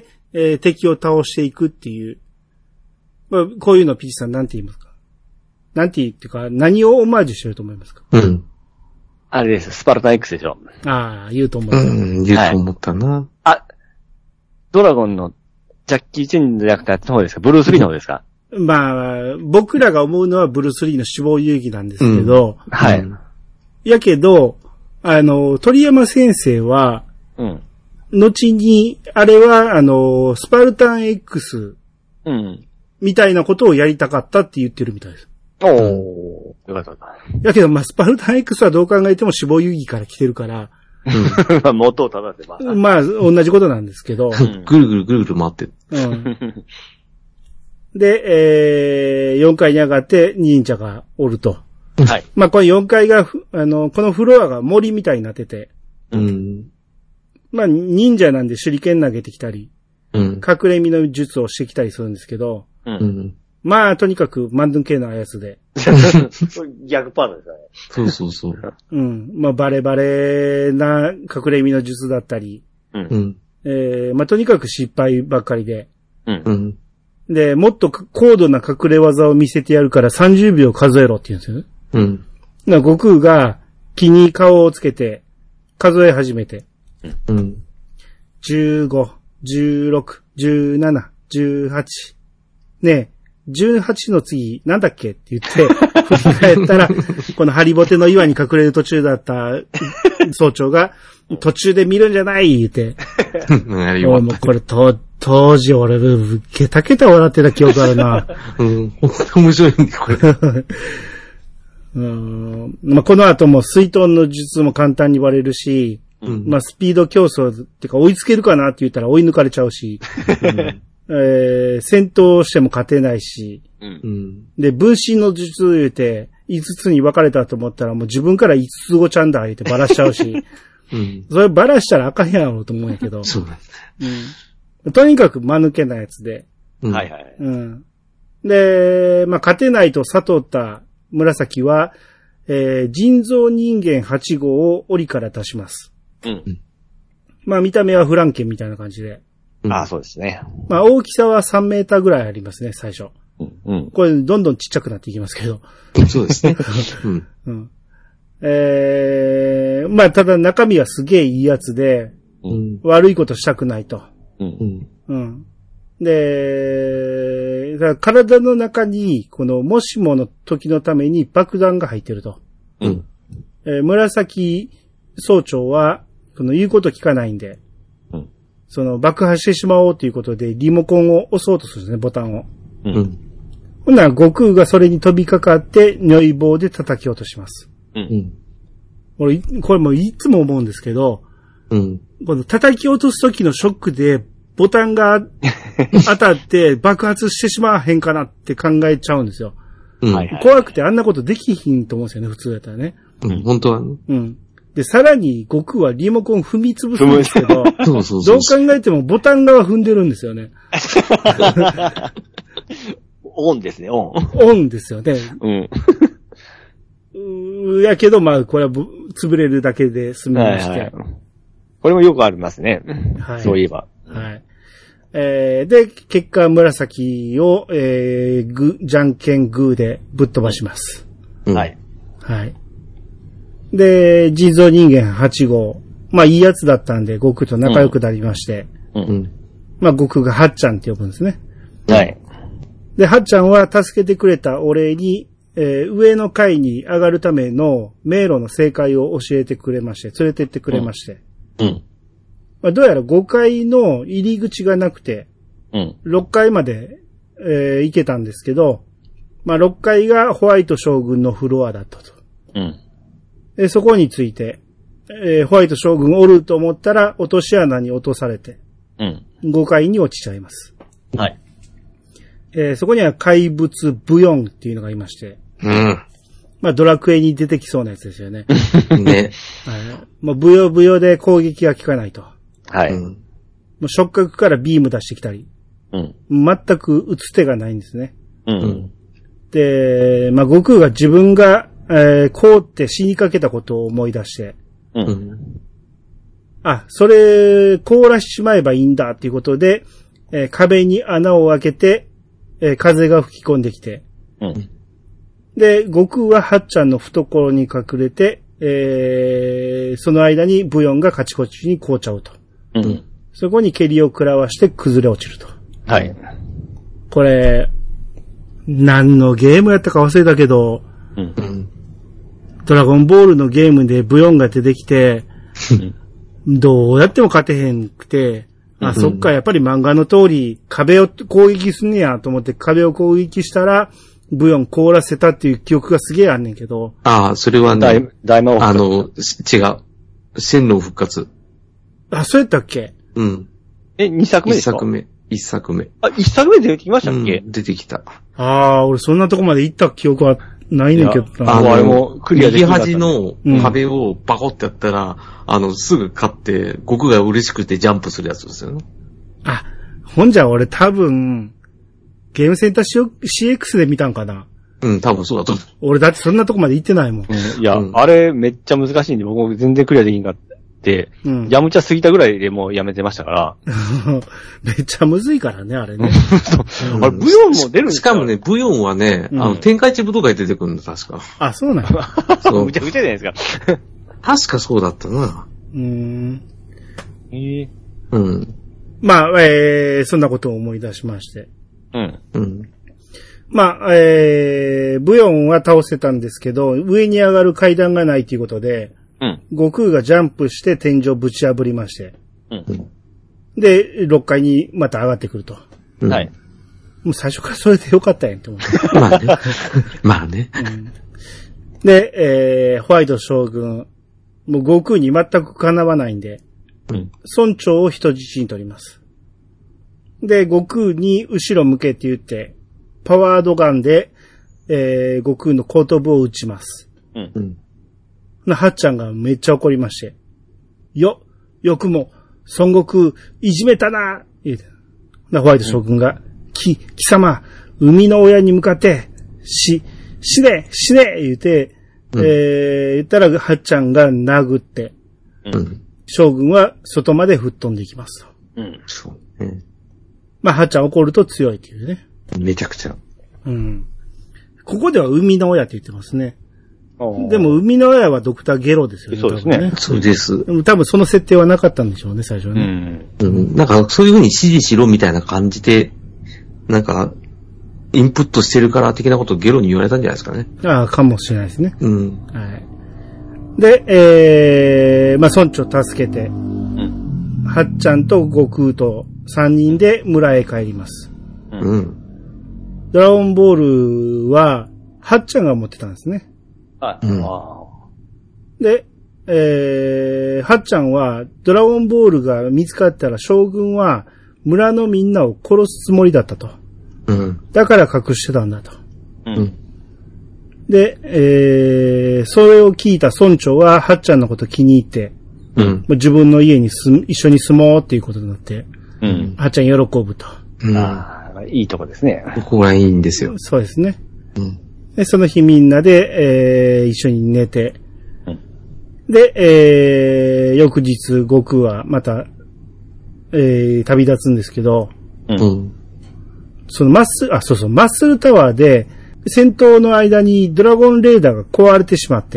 敵を倒していくっていう。まあ、こういうのピーチさんなんて言いますか？なんて言ってか、何をオマージュしてると思いますか？ うん。 あれです。スパルタン X でしょ。 ああ、言うと思った。 うん、言うと思ったな。はい、 あ、ドラゴンのジャッキー・チェンじゃなくて、の方ですか？ブルース・リーの方ですか？ まあ、僕らが思うのはブルース・リーの死亡遊戯なんですけど、 うん、はい。 やけど、鳥山先生は、うん。後に、あれは、スパルタン X、うん。みたいなことをやりたかったって言ってるみたいです。 おー。よかった。 やけど、まあ、スパルタン X はどう考えても死亡遊戯から来てるから、 うん、元を正せば。 まあ、同じことなんですけど。 ぐるぐる回ってる。うん。 で、4階に上がって忍者がおると。 はい。 まあこれ4階が、このフロアが森みたいになってて。 うん。 まあ忍者なんで手裏剣投げてきたり。 うん。 隠れ身の術をしてきたりするんですけど。 うん。 まあとにかくマンドゥン系のやつで。 逆パートですよね。そうそうそう。 うん。まあバレバレな隠れ身の術だったり。 うん。 まあとにかく失敗ばっかりで。 うん。 で、もっと高度な隠れ技を見せてやるから30秒数えろって言うんですよね。 うん。 悟空が木に顔をつけて数え始めて。 うん。 15、16、17、18。ねえ、18の次なんだっけって言って振り返ったら、このハリボテの岩に隠れる途中だった総長が途中で見るんじゃない言って。もうこれ当時俺、ケタケタ笑ってた記憶あるな。 うん、本当に面白いんだ、これ。 まあ、この後も水遁の術も簡単に割れるし、まあ、スピード競争ってか追いつけるかなって言ったら追い抜かれちゃうし、戦闘しても勝てないし、で、分身の術言うて、5つに分かれたと思ったらもう自分から5つ子ちゃんだ言うてバラしちゃうし、それバラしたらあかんやろうと思うんやけど、とにかく間抜けなやつで、 はいはい。 で、まあ、勝てないと悟った紫は、人造人間8号を檻から出します。まあ見た目はフランケンみたいな感じで。 ああ、そうですね。 まあ大きさは3メーターぐらいありますね、最初。これどんどんちっちゃくなっていきますけど。 そうですね。 まあただ中身はすげえいいやつで、悪いことしたくないと。で、体の中に、このもしもの時のために爆弾が入ってると。紫総長は、この言うこと聞かないんで、その爆破してしまおうということでリモコンを押そうとするんですね、ボタンを。ほんなら悟空がそれに飛びかかって如意棒で叩き落とします。これもいつも思うんですけど、この叩き落とす時のショックでボタンが当たって爆発してしまわへんかなって考えちゃうんですよ。怖くてあんなことできひんと思うんですよね、普通だったらね。 本当はね。 で、さらに悟空はリモコン踏み潰すんですけど、どう考えてもボタン側踏んでるんですよね。 オンですね、オン。 オンですよね。やけど、まあ、これは潰れるだけで済みまして。 これもよくありますね。そういえば。 で、結果、紫を、じゃんけんグーでぶっ飛ばします。で、人造人間8号。まあ、いいやつだったんで、悟空と仲良くなりまして。まあ、悟空がはっちゃんって呼ぶんですね。で、はっちゃんは助けてくれたお礼に、上の階に上がるための迷路の正解を教えてくれまして、連れてってくれまして。まあ、どうやら5階の入り口がなくて、6階まで、行けたんですけど、まあ、6階がホワイト将軍のフロアだったと。そこについて、ホワイト将軍おると思ったら落とし穴に落とされて、5階に落ちちゃいます。そこには怪物ブヨンっていうのがいまして、まあドラクエに出てきそうなやつですよね。もうブヨブヨで攻撃が効かないと。もう触覚からビーム出してきたり、全く打つ手がないんですね。で、まあ悟空が自分が凍って死にかけたことを思い出して、それ、凍らしちまえばいいんだっていうことで、壁に穴を開けて、風が吹き込んできて、で、悟空ははっちゃんの懐に隠れて、その間にブヨンがカチコチに凍っちゃうと。そこに蹴りを食らわして崩れ落ちると。これ、何のゲームやったか忘れたけど、ドラゴンボールのゲームでブヨンが出てきて、どうやっても勝てへんくて、そっか、やっぱり漫画の通り、壁を攻撃すんねやと思って壁を攻撃したら、ブヨン凍らせたっていう記憶がすげえあんねんけど。 それはね、違う。線路復活。 そうやったっけ 2作目ですか 1作目。 1作目出てきましたっけ出てきた。 俺そんなとこまで行った記憶はないねんけどな。 あれもクリアできなかった、 右端の壁をバコってやったら、すぐ勝って、悟空が嬉しくてジャンプするやつですよね。 あ、ほんじゃ俺多分、ゲームセンター CX で見たんかな。 うん、多分そうだと思う。 俺だってそんなとこまで行ってないもん。 いや、あれめっちゃ難しいんで、僕も全然クリアできんかって、やむちゃ過ぎたぐらいでもうやめてましたから。 めっちゃむずいからね、あれね。 あれ、ブヨンも出るんですか？ しかもね、ブヨンはね、天下一武道会出てくるんだ、確か。 あ、そうなんだ。むちゃくちゃじゃないですか。 確かそうだったな。 まあ、そんなことを思い出しまして。まあ、ブヨンは倒せたんですけど、上に上がる階段がないということで、悟空がジャンプして天井ぶち破りまして、で、6階にまた上がってくると。 はい。 もう最初からそれでよかったやんって思って。 まあね。まあね。 で、ホワイト将軍、もう悟空に全くかなわないんで、村長を人質に取ります。で、悟空に後ろ向けって言って、パワードガンで、悟空の後頭部を撃ちます。はっちゃんがめっちゃ怒りまして、よくも、孫悟空、いじめたな言うて。ホワイト将軍が、貴様、生みの親に向かって、死ね言うて、言ったら、はっちゃんが殴って、将軍は外まで吹っ飛んでいきますと。まあ、はっちゃん怒ると強いっていうね。 めちゃくちゃ。 ここでは生みの親って言ってますね。でも、生みの親はドクターゲロですよね。 そうですね。 そうです。 多分その設定はなかったんでしょうね、最初ね。 なんか、そういう風に指示しろみたいな感じで、なんか、インプットしてるから的なことをゲロに言われたんじゃないですかね。 ああ、かもしれないですね。 はい。 で、まあ、村長助けて、はっちゃんと悟空と3人で村へ帰ります。ドラゴンボールは、はっちゃんが持ってたんですね。で、はっちゃんは、ドラゴンボールが見つかったら将軍は村のみんなを殺すつもりだったと。だから隠してたんだと。で、それを聞いた村長ははっちゃんのこと気に入って、自分の家に一緒に住もうっていうことになって、はっちゃん喜ぶと。 いいとこですね。 ここがいいんですよ。 そうですね。で、その日みんなで、一緒に寝て、で、翌日、悟空はまた、旅立つんですけど、そのマッスルタワーで、戦闘の間にドラゴンレーダーが壊れてしまって、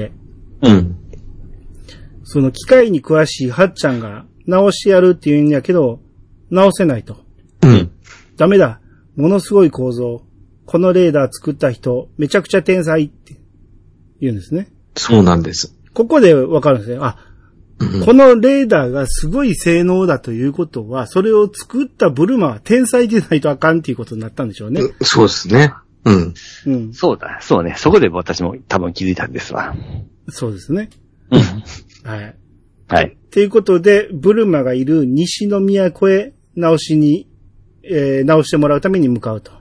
その機械に詳しいはっちゃんが直してやるって言うんやけど、直せないと。ダメだ。ものすごい構造。このレーダー作った人、めちゃくちゃ天才って言うんですね。 そうなんです。 ここでわかるんですね。このレーダーがすごい性能だということは、それを作ったブルマは天才でないとあかんっていうことになったんでしょうね。 そうですね。 そうだ。そうね。そこで私も多分気づいたんですわ。 そうですね。はい。 はい。 ということで、ブルマがいる西の都へ直してもらうために向かうと。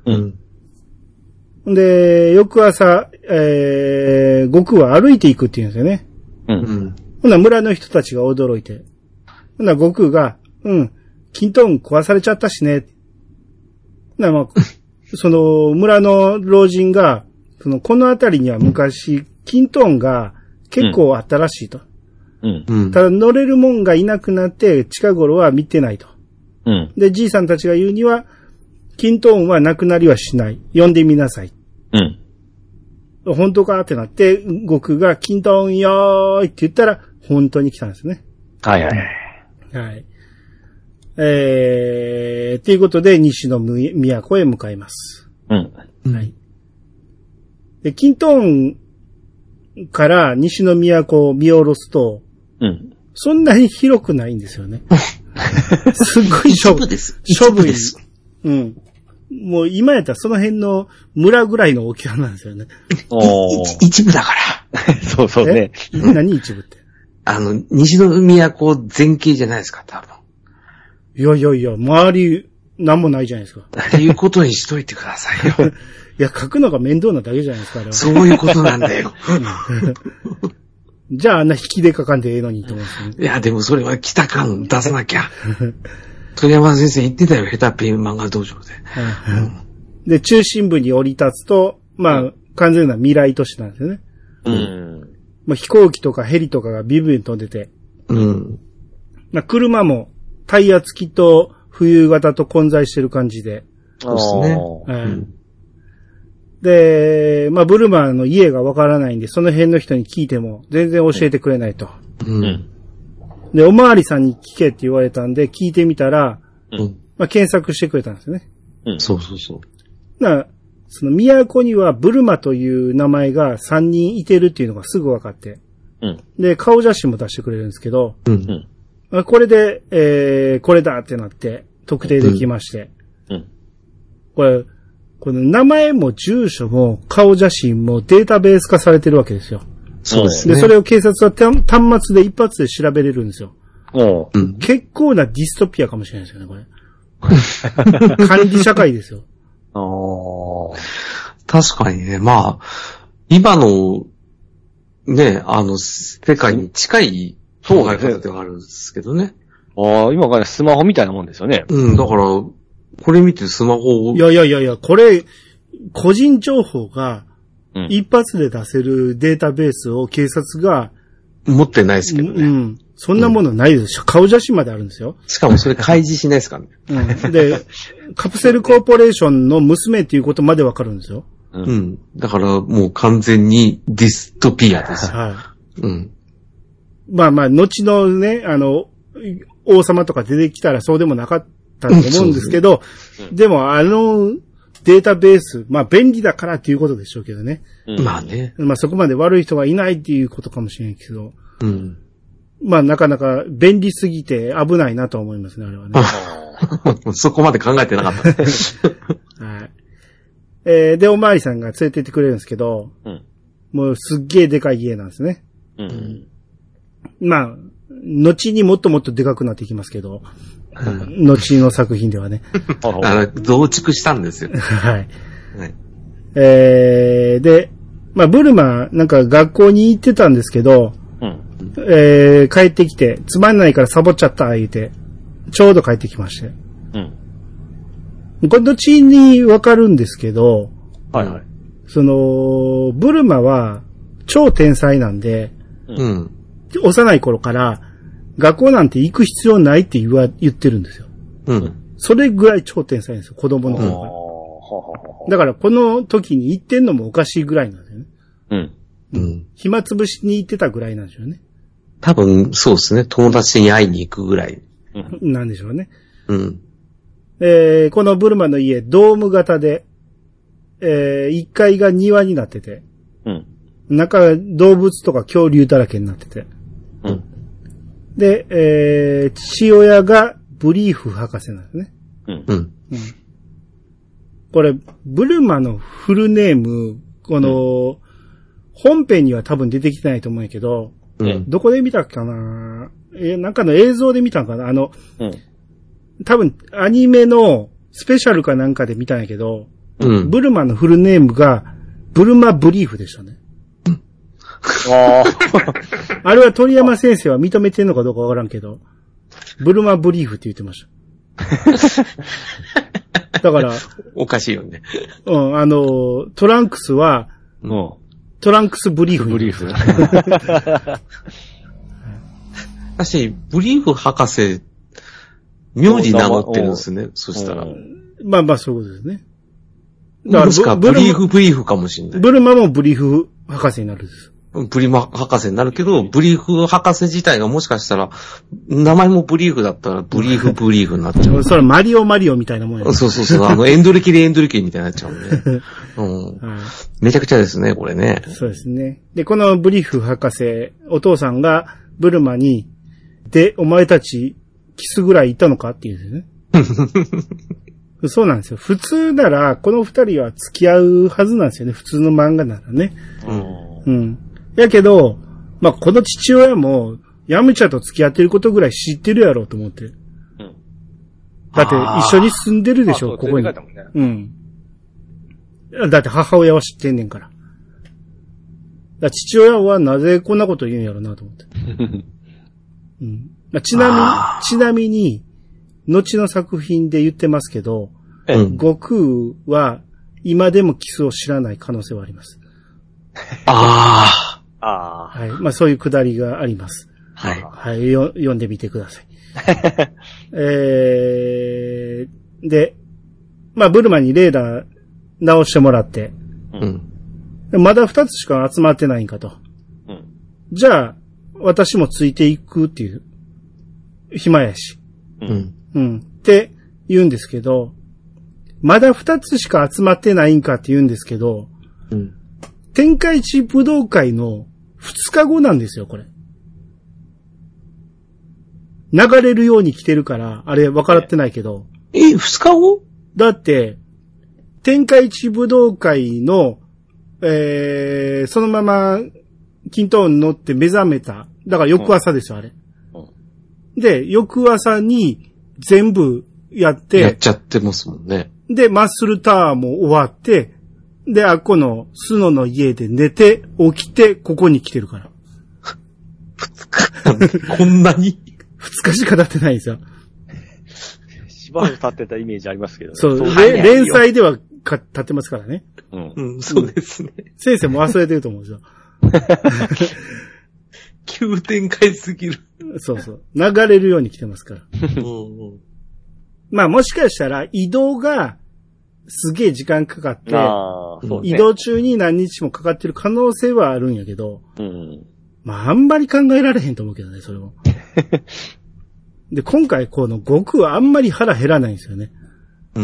で、翌朝、悟空は歩いていくって言うんですよね。ほな、村の人たちが驚いて。ほな、悟空が、キントーン壊されちゃったしね。ほな、その、村の老人が、この辺りには昔、キントーンが結構あったらしいと。ただ乗れるもんがいなくなって、近頃は見てないと。で、じいさんたちが言うには、キントーンはなくなりはしない。呼んでみなさい。本当かってなって、悟空がキントーンよーいって言ったら、本当に来たんですね。 はい。 ということで、西の都へ向かいます。で、キントーンから西の都を見下ろすと、そんなに広くないんですよね。すっごい勝負です。 もう今やったらその辺の村ぐらいの大きさなんですよね。 一部だから。 そうね。 何一部って。 西の都全景じゃないですか、多分。 いや、周り、 なんもないじゃないですか。 っていうことにしといてくださいよ。 いや、書くのが面倒なだけじゃないですか、あれは。 そういうことなんだよ。 じゃああんな引きで書かんでええのにと思うんですね。いや、でもそれは来た感出さなきゃ。鳥山先生言ってたよ、下手っぴ漫画道場で。 で、中心部に降り立つと、まあ、完全な未来都市なんですよね。まあ、飛行機とかヘリとかがビュンビュン飛んでて。まあ、車もタイヤ付きと冬型と混在してる感じで。 そうですね。 で、まあ、ブルマの家がわからないんで、その辺の人に聞いても全然教えてくれないと。で、おまわりさんに聞けって言われたんで、聞いてみたら、まあ、検索してくれたんですよね。 そうそうそう。 その都にはブルマという名前が3人いてるっていうのがすぐ分かって。で、顔写真も出してくれるんですけど、これで、これだってなって特定できまして。この名前も住所も顔写真もデータベース化されてるわけですよ。 そうですね。 で、それを警察は端末で一発で調べれるんですよ。結構なディストピアかもしれないですよね、これ。管理社会ですよ。 確かにね、まあ、今の、ね、世界に近い考え方ではあるんですけどね。 今からスマホみたいなもんですよね。 だから、これ見てスマホを。 いや、これ、個人情報が、一発で出せるデータベースを警察が、 持ってないですけどね。 そんなものないです。顔写真まであるんですよ。 しかもそれ開示しないですからね。 で、カプセルコーポレーションの娘っていうことまでわかるんですよ。 だからもう完全にディストピアです。 まあ、後のね、王様とか出てきたらそうでもなかったと思うんですけど、でもデータベース、まあ便利だからっていうことでしょうけどね。 まあね。 まあそこまで悪い人がいないっていうことかもしれないけど。まあなかなか便利すぎて危ないなと思いますね、あれはね。 そこまで考えてなかった。 はい。で、おまわりさんが連れてってくれるんですけど、もうすっげえでかい家なんですね。まあ、後にもっともっとでかくなっていきますけど、後の作品ではね。 増築したんですよ。 はい。で、まあ、ブルマ、なんか学校に行ってたんですけど、帰ってきて、つまんないからサボっちゃった、言うて、ちょうど帰ってきまして。これどっちにわかるんですけど、ブルマは超天才なんで、幼い頃から学校なんて行く必要ないって言ってるんですよ。それぐらい超天才なんですよ、子供の頃から。だからこの時に行ってんのもおかしいぐらいなんですよね。暇つぶしに行ってたぐらいなんでしょうね。 多分、そうですね。友達に会いに行くぐらい。 なんでしょうね。このブルマの家、ドーム型で、1階が庭になってて、中、動物とか恐竜だらけになってて、で、父親がブリーフ博士なんですね。これ、ブルマのフルネーム、この、本編には多分出てきてないと思うんやけど、どこで見たかな、なんかの映像で見たんかな、多分アニメのスペシャルかなんかで見たんやけど、ブルマのフルネームがブルマブリーフでしたね。あれは鳥山先生は認めてんのかどうかわからんけど、ブルマブリーフって言ってました。だから、 おかしいよね。 トランクスは、トランクスブリーフ。 私、ブリーフ博士、名字名乗ってるんですね。そしたら。 まあ、そういうことですね。 だからブリーフかもしれない。 ブルマもブリーフ博士になるんです。 ブリマ博士になるけど、ブリーフ博士自体がもしかしたら、名前もブリーフだったら、ブリーフになっちゃう。 それマリオみたいなもんや、ね。 そう、エンドリキみたいになっちゃうんで。めちゃくちゃですね、これね。 そうですね。で、このブリーフ博士、お父さんがブルマに、お前たち、キスぐらいいたのかって言うんですよね。そうなんですよ。普通なら、この二人は付き合うはずなんですよね。普通の漫画ならね。やけど、まあ、この父親も、ヤムチャと付き合ってることぐらい知ってるやろうと思って。 だって一緒に住んでるでしょ、ここに。ね、うん。だって母親は知ってんねんから。父親はなぜこんなこと言うんやろなと思って。うん、まあ、ちなみに、後の作品で言ってますけど、悟空は今でもキスを知らない可能性はあります。 ああ。 はい。まあそういうくだりがあります。 はい。 はい。読んでみてください。で、まあブルマにレーダー直してもらって、うん、まだ2つしか集まってないんかと。うん、じゃあ、私もついていくっていう、暇やし。うん。うん。って言うんですけど、まだ2つしか集まってないんかって言うんですけど、うん、天下一武道会の2日後なんですよ、これ。流れるように来てるから、あれ分からってないけど。 2日後？ だって、天下一武道会の、そのまま、均等に乗って目覚めた。だから翌朝ですよ、あれ。で、翌朝に全部やって。 やっちゃってますもんね。 で、マッスルタワーも終わって、で、あっこのスノの家で寝て、起きて、ここに来てるから。 2日こんなに ?2 日しか経ってないんですよ。 しばらく経ってたイメージありますけどね。 そう、連載では経ってますからね。 うん、そうですね。 先生も忘れてると思うんですよ。 急展開すぎる。 そうそう。流れるように来てますから。まあもしかしたら移動がすげえ時間かかって、ね、移動中に何日もかかってる可能性はあるんやけど、うん、まああんまり考えられへんと思うけどね、それも。で、今回この悟空はあんまり腹減らないんですよね。うん。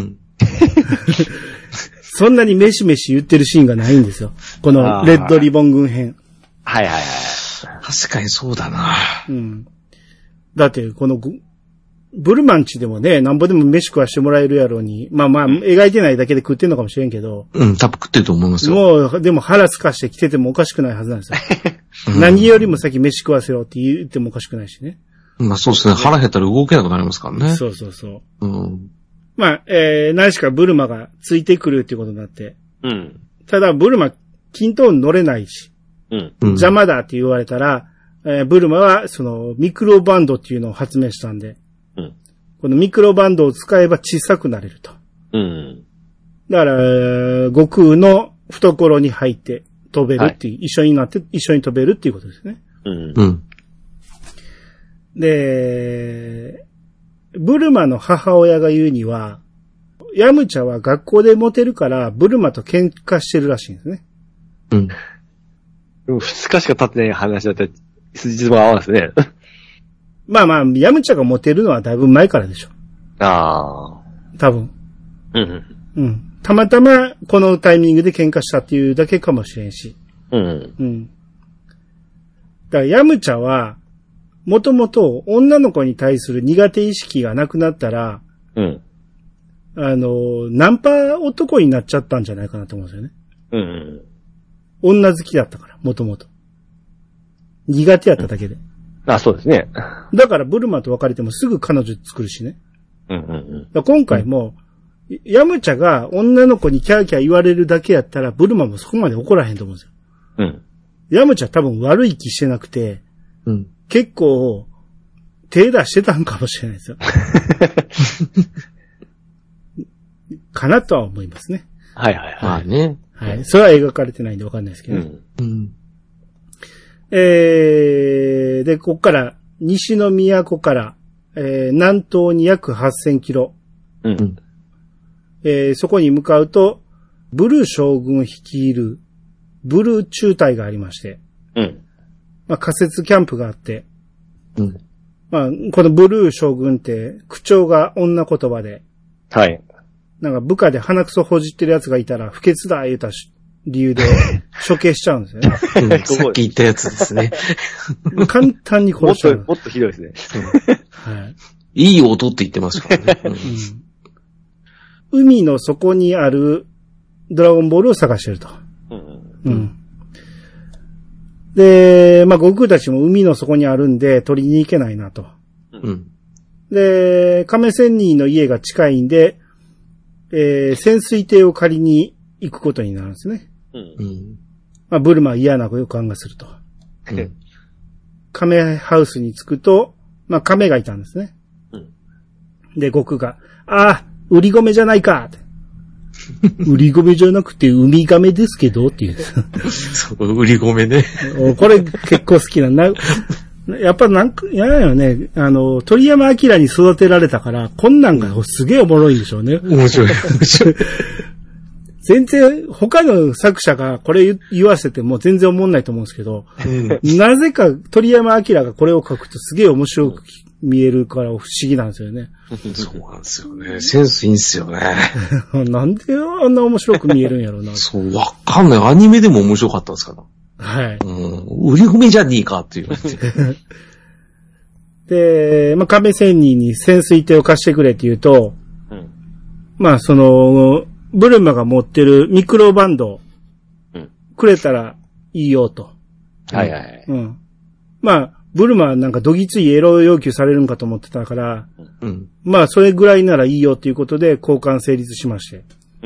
そんなにメシメシ言ってるシーンがないんですよ。このレッドリボン軍編。 はいはいはい。 確かにそうだな。 うん。だって、この、ブルマンチでもね、なんぼでも飯食わしてもらえるやろうに、まあまあ、描いてないだけで食ってんのかもしれんけど。 うん、多分食ってると思いますよ。 もう、でも腹すかして来ててもおかしくないはずなんですよ。何よりも先飯食わせろって言ってもおかしくないしね。 まあそうですね。腹減ったら動けなくなりますからね。 そうそうそう。うん。まあ、何しかブルマがついてくるっていうことになって。うん。ただ、ブルマ、均等に乗れないし。うん。邪魔だって言われたら、ブルマは、その、ミクロバンドっていうのを発明したんで。うん。このミクロバンドを使えば小さくなれると。うん。だから、悟空の懐に入って飛べるっていう、はい、一緒になって一緒に飛べるっていうことですね。うん。うん。で、ブルマの母親が言うには、ヤムチャは学校でモテるからブルマと喧嘩してるらしいんですね。うん。 でも2日しか経ってない話だったら、筋も合わんですね。 まあまあ、ヤムチャがモテるのはだいぶ前からでしょ。ああ。多分。うん。うん。たまたまこのタイミングで喧嘩したっていうだけかもしれんし。うん。うん。だからヤムチャは、もともと女の子に対する苦手意識がなくなったら、うん。ナンパ男になっちゃったんじゃないかなと思うんですよね。うん。女好きだったから、もともと。苦手やっただけで。 あ、そうですね。 だからブルマと別れてもすぐ彼女作るしね。うんうんうん。だ今回も、ヤムチャが女の子にキャーキャー言われるだけやったら、ブルマもそこまで怒らへんと思うんですよ。うん。ヤムチャ多分悪い気してなくて、うん。結構、手出してたんかもしれないですよ。かなとは思いますね。 はいはいはい。まあね。 はい。それは描かれてないんでわかんないですけど。うん。うん、で、ここから、西の都から、南東に約8000キロ。うん。そこに向かうと、ブルー将軍率いる、ブルー中隊がありまして。うん。まあ、仮設キャンプがあって。うん。まあ、このブルー将軍って、口調が女言葉で。はい。なんか部下で鼻くそほじってるやつがいたら不潔だ言うた理由で処刑しちゃうんですよね。 さっき言ったやつですね。 簡単に殺しちゃう。 もっとひどいですね。 はい。いい音って言ってますからね。 うん、海の底にあるドラゴンボールを探してると。うん。で、まあ、悟空たちも海の底にあるんで取りに行けないなと。うん。 で、亀仙人の家が近いんで、潜水艇を借りに行くことになるんですね。うん。まあ、ブルマは嫌な予感がすると。うん、亀ハウスに着くと、まあ、亀がいたんですね。うん。で、悟空が、ウリゴメじゃないかって。ウリゴメじゃなくてウミガメですけどっていう。 そう、ウリゴメね。 これ結構好きな。やっぱ嫌だよね。鳥山明に育てられたから、こんなんがすげえおもろいんでしょうね。 面白い。 全然、他の作者がこれ言わせても全然思んないと思うんですけど、なぜか鳥山明がこれを書くとすげえ面白く見えるから不思議なんですよね。 そうなんですよね。センスいいんですよね。 なんであんな面白く見えるんやろうな。 そう、わかんない。アニメでも面白かったんですから。 はい。 売り込みじゃねえかっていう。 で、まあ、亀仙人に潜水艇を貸してくれって言うと、まあ、ブルマが持ってるミクロバンド、くれたらいいよと。 はいはい。 まあ、ブルマはなんかどぎついエロ要求されるんかと思ってたから、まあ、それぐらいならいいよということで交換成立しまして。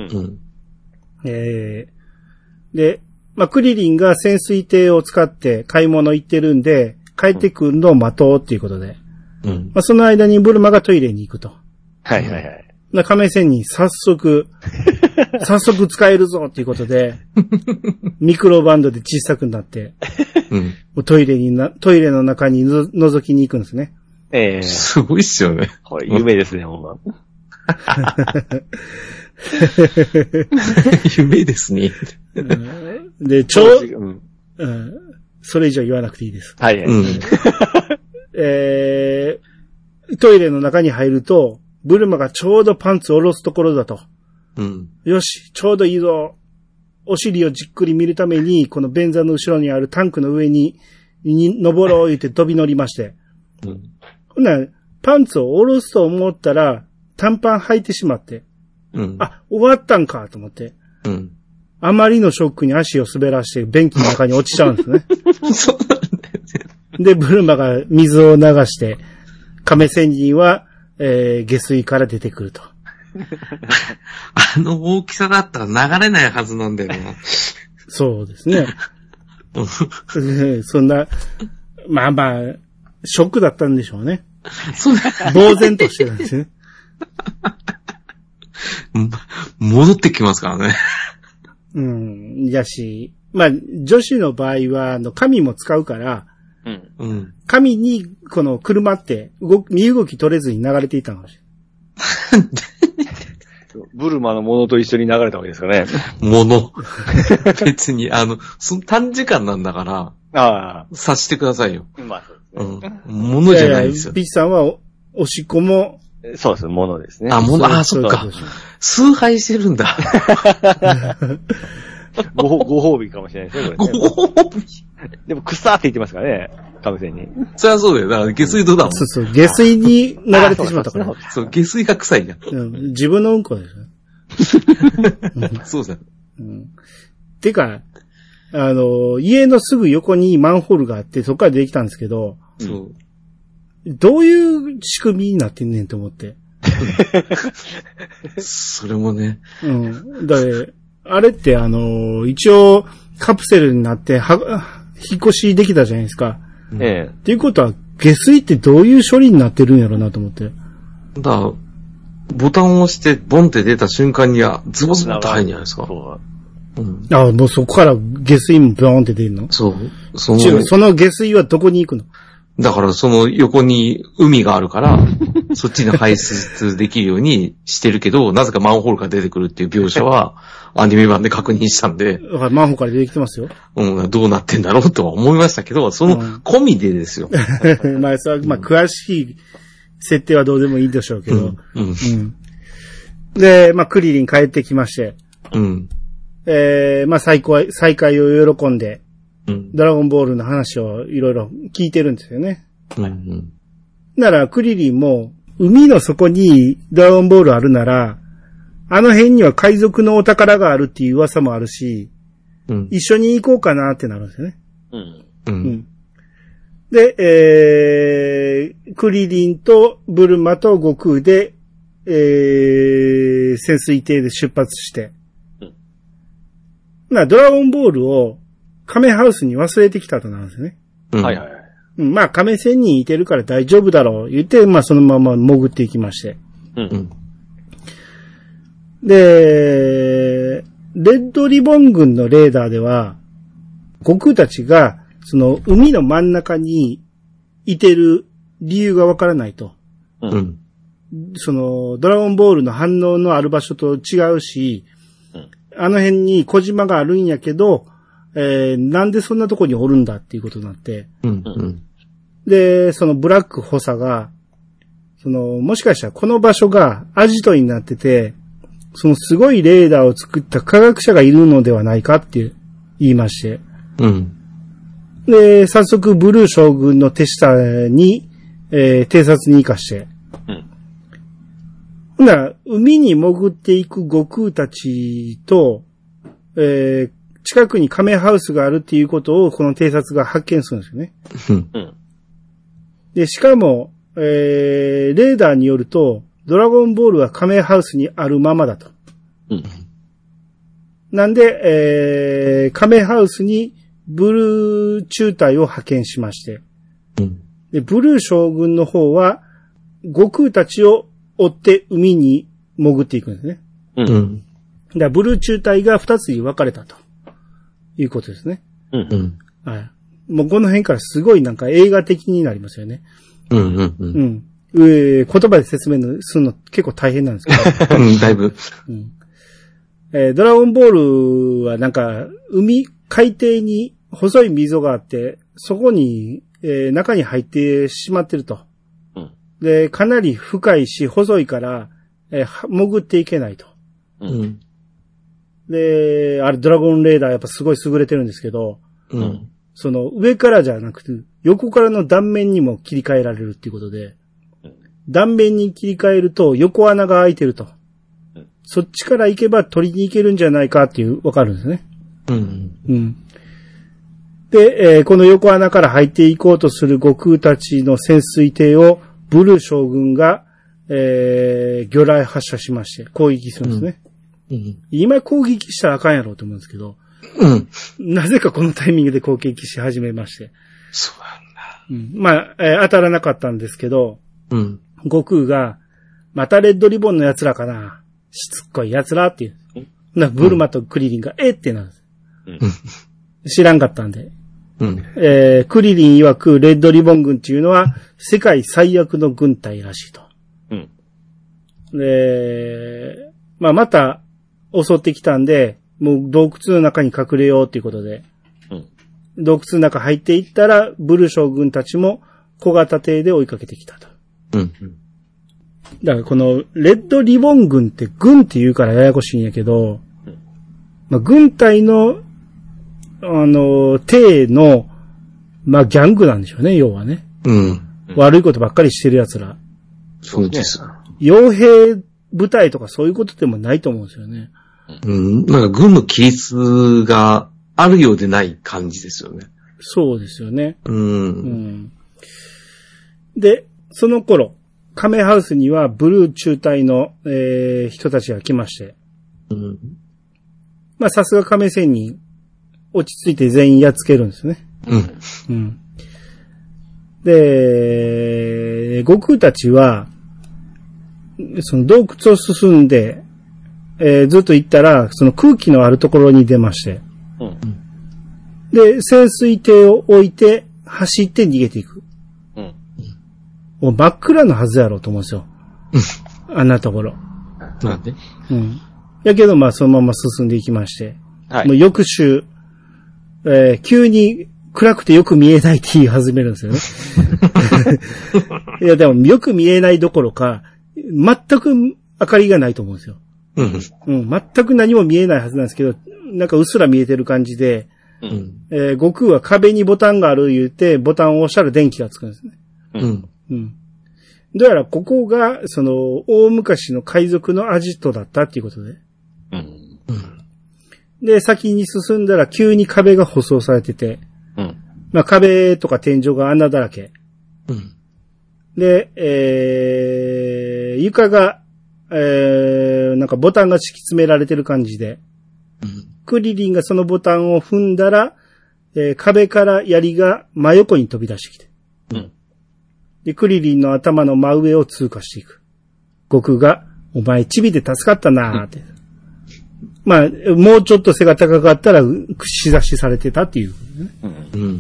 で、まあ、クリリンが潜水艇を使って買い物行ってるんで、帰ってくるのを待とうっていうことで。まあ、その間にブルマがトイレに行くと。 はいはいはい。 亀仙人早速使えるぞっていうことで、ミクロバンドで小さくなって、トイレの中に覗きに行くんですね。 すごいっすよね。 これ夢ですね、ほんま。 夢ですね。 で、それ以上言わなくていいです。 はい、はい。 トイレの中に入ると、ブルマがちょうどパンツを下ろすところだと。よし、ちょうどいいぞ。お尻をじっくり見るために、この便座の後ろにあるタンクの上に登ろう言って飛び乗りまして。ほんなら、パンツを下ろすと思ったら、短パン履いてしまって。終わったんかと思って。あまりのショックに足を滑らして便器の中に落ちちゃうんですね。で、ブルマが水を流して、亀仙人は、下水から出てくると。 あの大きさだったら流れないはずなんだよな。 そうですね。そんな、まあまあ、ショックだったんでしょうね。呆然としてるんですね。 戻ってきますからね。 やし、まあ、女子の場合は、神も使うから、神に、この車って、身動き取れずに流れていたのかもしれない。 ブルマのものと一緒に流れたわけですかね。 もの。別に、その短時間なんだから、察してくださいよ。 まあ、そうですね。 ものじゃないですよ。 ピッチさんはおしっこも、 そうです、ものですね。 そっか。崇拝してるんだ。 ご褒美かもしれないですね、これ、ね。ご褒美でも、草って言ってますからね、亀仙に。 そりゃそうだよ。だから下水道だもん。 そう、下水に流れてしまったから。 そう、下水が臭いじゃん。 自分のうんこでしょ。そうだよ。 てか、家のすぐ横にマンホールがあって、そこから出てきたんですけど、どういう仕組みになってんねんと思って。 それもね。 だからあれって一応カプセルになって引っ越しできたじゃないですか。っていうことは下水ってどういう処理になってるんやろうなと思って。 ボタンを押してボンって出た瞬間にはズボズボって入るんじゃないですか。もうそこから下水もボーンって出るの？ そう。 その下水はどこに行くの？ だからその横に海があるから、そっちに排出できるようにしてるけど、なぜかマンホールから出てくるっていう描写は、アニメ版で確認したんで。 だからマンホールから出てきてますよ。 どうなってんだろうとは思いましたけど、その込みでですよ。 まあ、詳しい設定はどうでもいいでしょうけど。で、まあ、クリリン帰ってきまして。まあ、再会を喜んで、ドラゴンボールの話をいろいろ聞いてるんですよね。なら、クリリンも、海の底にドラゴンボールあるなら、あの辺には海賊のお宝があるっていう噂もあるし、一緒に行こうかなってなるんですよね。 で、クリリンとブルマと悟空で、潜水艇で出発して、ドラゴンボールを亀ハウスに忘れてきたとなんですね。 はいはいはい。 まあ亀仙人いてるから大丈夫だろう言って、まあそのまま潜っていきまして。で、レッドリボン軍のレーダーでは、悟空たちが、その海の真ん中にいてる理由がわからないと。そのドラゴンボールの反応のある場所と違うし、あの辺に小島があるんやけど、なんでそんなとこにおるんだっていうことになって、で、そのブラック補佐が、もしかしたらこの場所がアジトになってて、そのすごいレーダーを作った科学者がいるのではないかって言いまして、で、早速ブルー将軍の手下に、偵察に行かして、ほんなら、海に潜っていく悟空たちと、近くに亀ハウスがあるっていうことをこの偵察が発見するんですよね。で、しかも、レーダーによると、ドラゴンボールは亀ハウスにあるままだと。なんで、亀ハウスにブルー中隊を派遣しまして、で、ブルー将軍の方は、悟空たちを追って海に潜っていくんですね。だからブルー中隊が2つに分かれたということですね。はい。もうこの辺からすごいなんか映画的になりますよね。言葉で説明するの結構大変なんですけど。 だいぶ。 ドラゴンボールはなんか海底に細い溝があって、そこに、中に入ってしまってると。で、かなり深いし、細いから、潜っていけないと。で、あれドラゴンレーダーやっぱすごい優れてるんですけど、その上からじゃなくて、横からの断面にも切り替えられるっていうことで、断面に切り替えると横穴が開いてると。そっちから行けば取りに行けるんじゃないかっていう、わかるんですね。で、この横穴から入っていこうとする悟空たちの潜水艇を、ブルー将軍が、魚雷発射しまして、攻撃するんですね。今攻撃したらあかんやろうと思うんですけど、なぜかこのタイミングで攻撃し始めまして。 そうなんだ。 まあ、当たらなかったんですけど、悟空が、またレッドリボンの奴らかな、しつっこい奴らっていう。ブルマとクリリンが、ってなるんです。知らんかったんで。クリリン曰くレッドリボン軍っていうのは世界最悪の軍隊らしいと。で、また襲ってきたんで、もう洞窟の中に隠れようっていうことで、洞窟の中入っていったらブルー将軍たちも小型艇で追いかけてきたと。だからこのレッドリボン軍って軍って言うからややこしいんやけど、軍隊の艇の、ギャングなんでしょうね、要はね。悪いことばっかりしてる奴ら。 そうです。 傭兵部隊とかそういうことでもないと思うんですよね。 なんか軍の規律があるようでない感じですよね。 そうですよね。で、その頃、亀ハウスにはブルー中隊の、人たちが来まして。さすが亀仙人。落ち着いて全員やっつけるんですね。で、悟空たちは、その洞窟を進んで、ずっと行ったら、その空気のあるところに出まして。で、潜水艇を置いて、走って逃げていく。もう真っ暗のはずやろうと思うんですよ。あんなところ。 なんで？ やけど、そのまま進んでいきまして。もう翌週、急に暗くてよく見えないって言い始めるんですよね。いや、でもよく見えないどころか、全く明かりがないと思うんですよ。全く何も見えないはずなんですけど、なんかうっすら見えてる感じで、悟空は壁にボタンがある言うて、ボタンを押したら電気がつくんですね。どうやらここが、その、大昔の海賊のアジトだったっていうことで。で、先に進んだら急に壁が舗装されてて、 まあ壁とか天井が穴だらけ。 うん。 で、床が、なんかボタンが敷き詰められてる感じで、 うん、 クリリンがそのボタンを踏んだら、壁から槍が真横に飛び出してきて、 うん、 で、クリリンの頭の真上を通過していく。悟空が、お前チビで助かったなーって。まあ、もうちょっと背が高かったら、串刺しされてたっていう、ね。 うん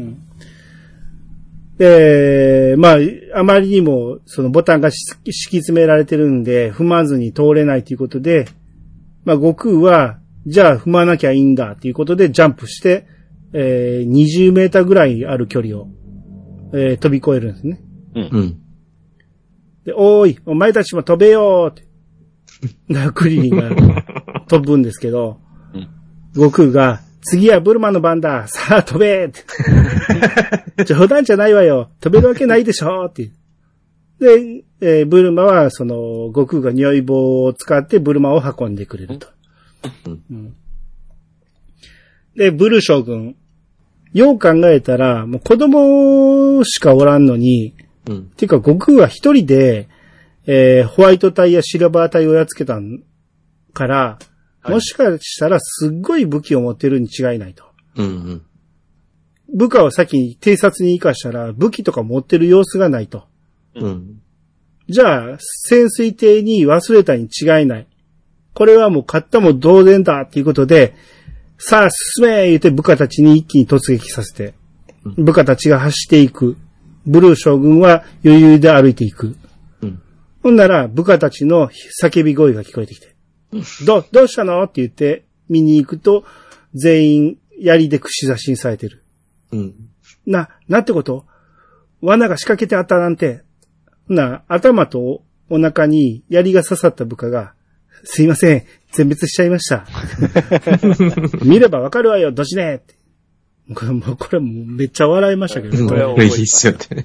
で、まあ、あまりにも、そのボタンが敷き詰められてるんで、踏まずに通れないということで、まあ、悟空は、じゃあ踏まなきゃいいんだということで、ジャンプして、20メーターぐらいある距離を、飛び越えるんですね。 うん。 で、おーい、お前たちも飛べよーって。クリリンが飛ぶんですけど、悟空が、次はブルマの番だ。さあ飛べーって。冗談じゃないわよ。飛べるわけないでしょーって。で、ブルマはその悟空が匂い棒を使ってブルマを運んでくれると。で、ブル将軍。よう考えたら、もう子供しかおらんのに、てか悟空は一人で、ホワイト隊やシルバー隊をやっつけたから、もしかしたらすっごい武器を持ってるに違いないと。部下を先に偵察に生かしたら武器とか持ってる様子がないと。じゃあ、潜水艇に忘れたに違いない。これはもう勝ったも同然だっていうことで、さあ進め言って部下たちに一気に突撃させて、部下たちが走っていく。ブルー将軍は余裕で歩いていく。ほんなら部下たちの叫び声が聞こえてきて。どうしたのって言って見に行くと、全員槍で串刺しにされてる。なんてこと？罠が仕掛けてあったなんて。頭とお腹に槍が刺さった部下が、すいません、全滅しちゃいました。見ればわかるわよ、どしねって。これもうめっちゃ笑いましたけどね。 これはいいっすよね。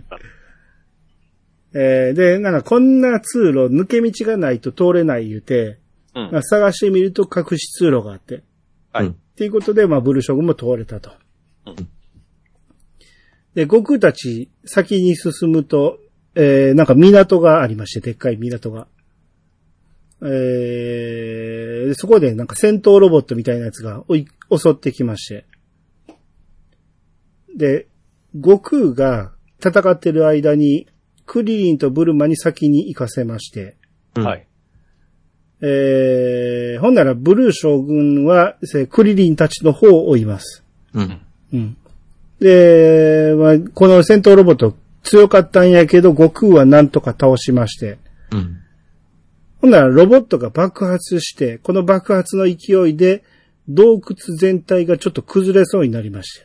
で、なんかこんな通路、抜け道がないと通れない言うて、探してみると隠し通路があって。っていうことで、まあ、ブル将軍も通れたと。で、悟空たち先に進むと、なんか港がありまして、でっかい港が。そこでなんか戦闘ロボットみたいなやつが襲ってきまして。で、悟空が戦ってる間に、クリリンとブルマに先に行かせまして。 はい。 ほんならブルー将軍はクリリンたちの方を追います。で、まあ、この戦闘ロボット強かったんやけど、悟空はなんとか倒しまして。ほんならロボットが爆発して、この爆発の勢いで洞窟全体がちょっと崩れそうになりまして。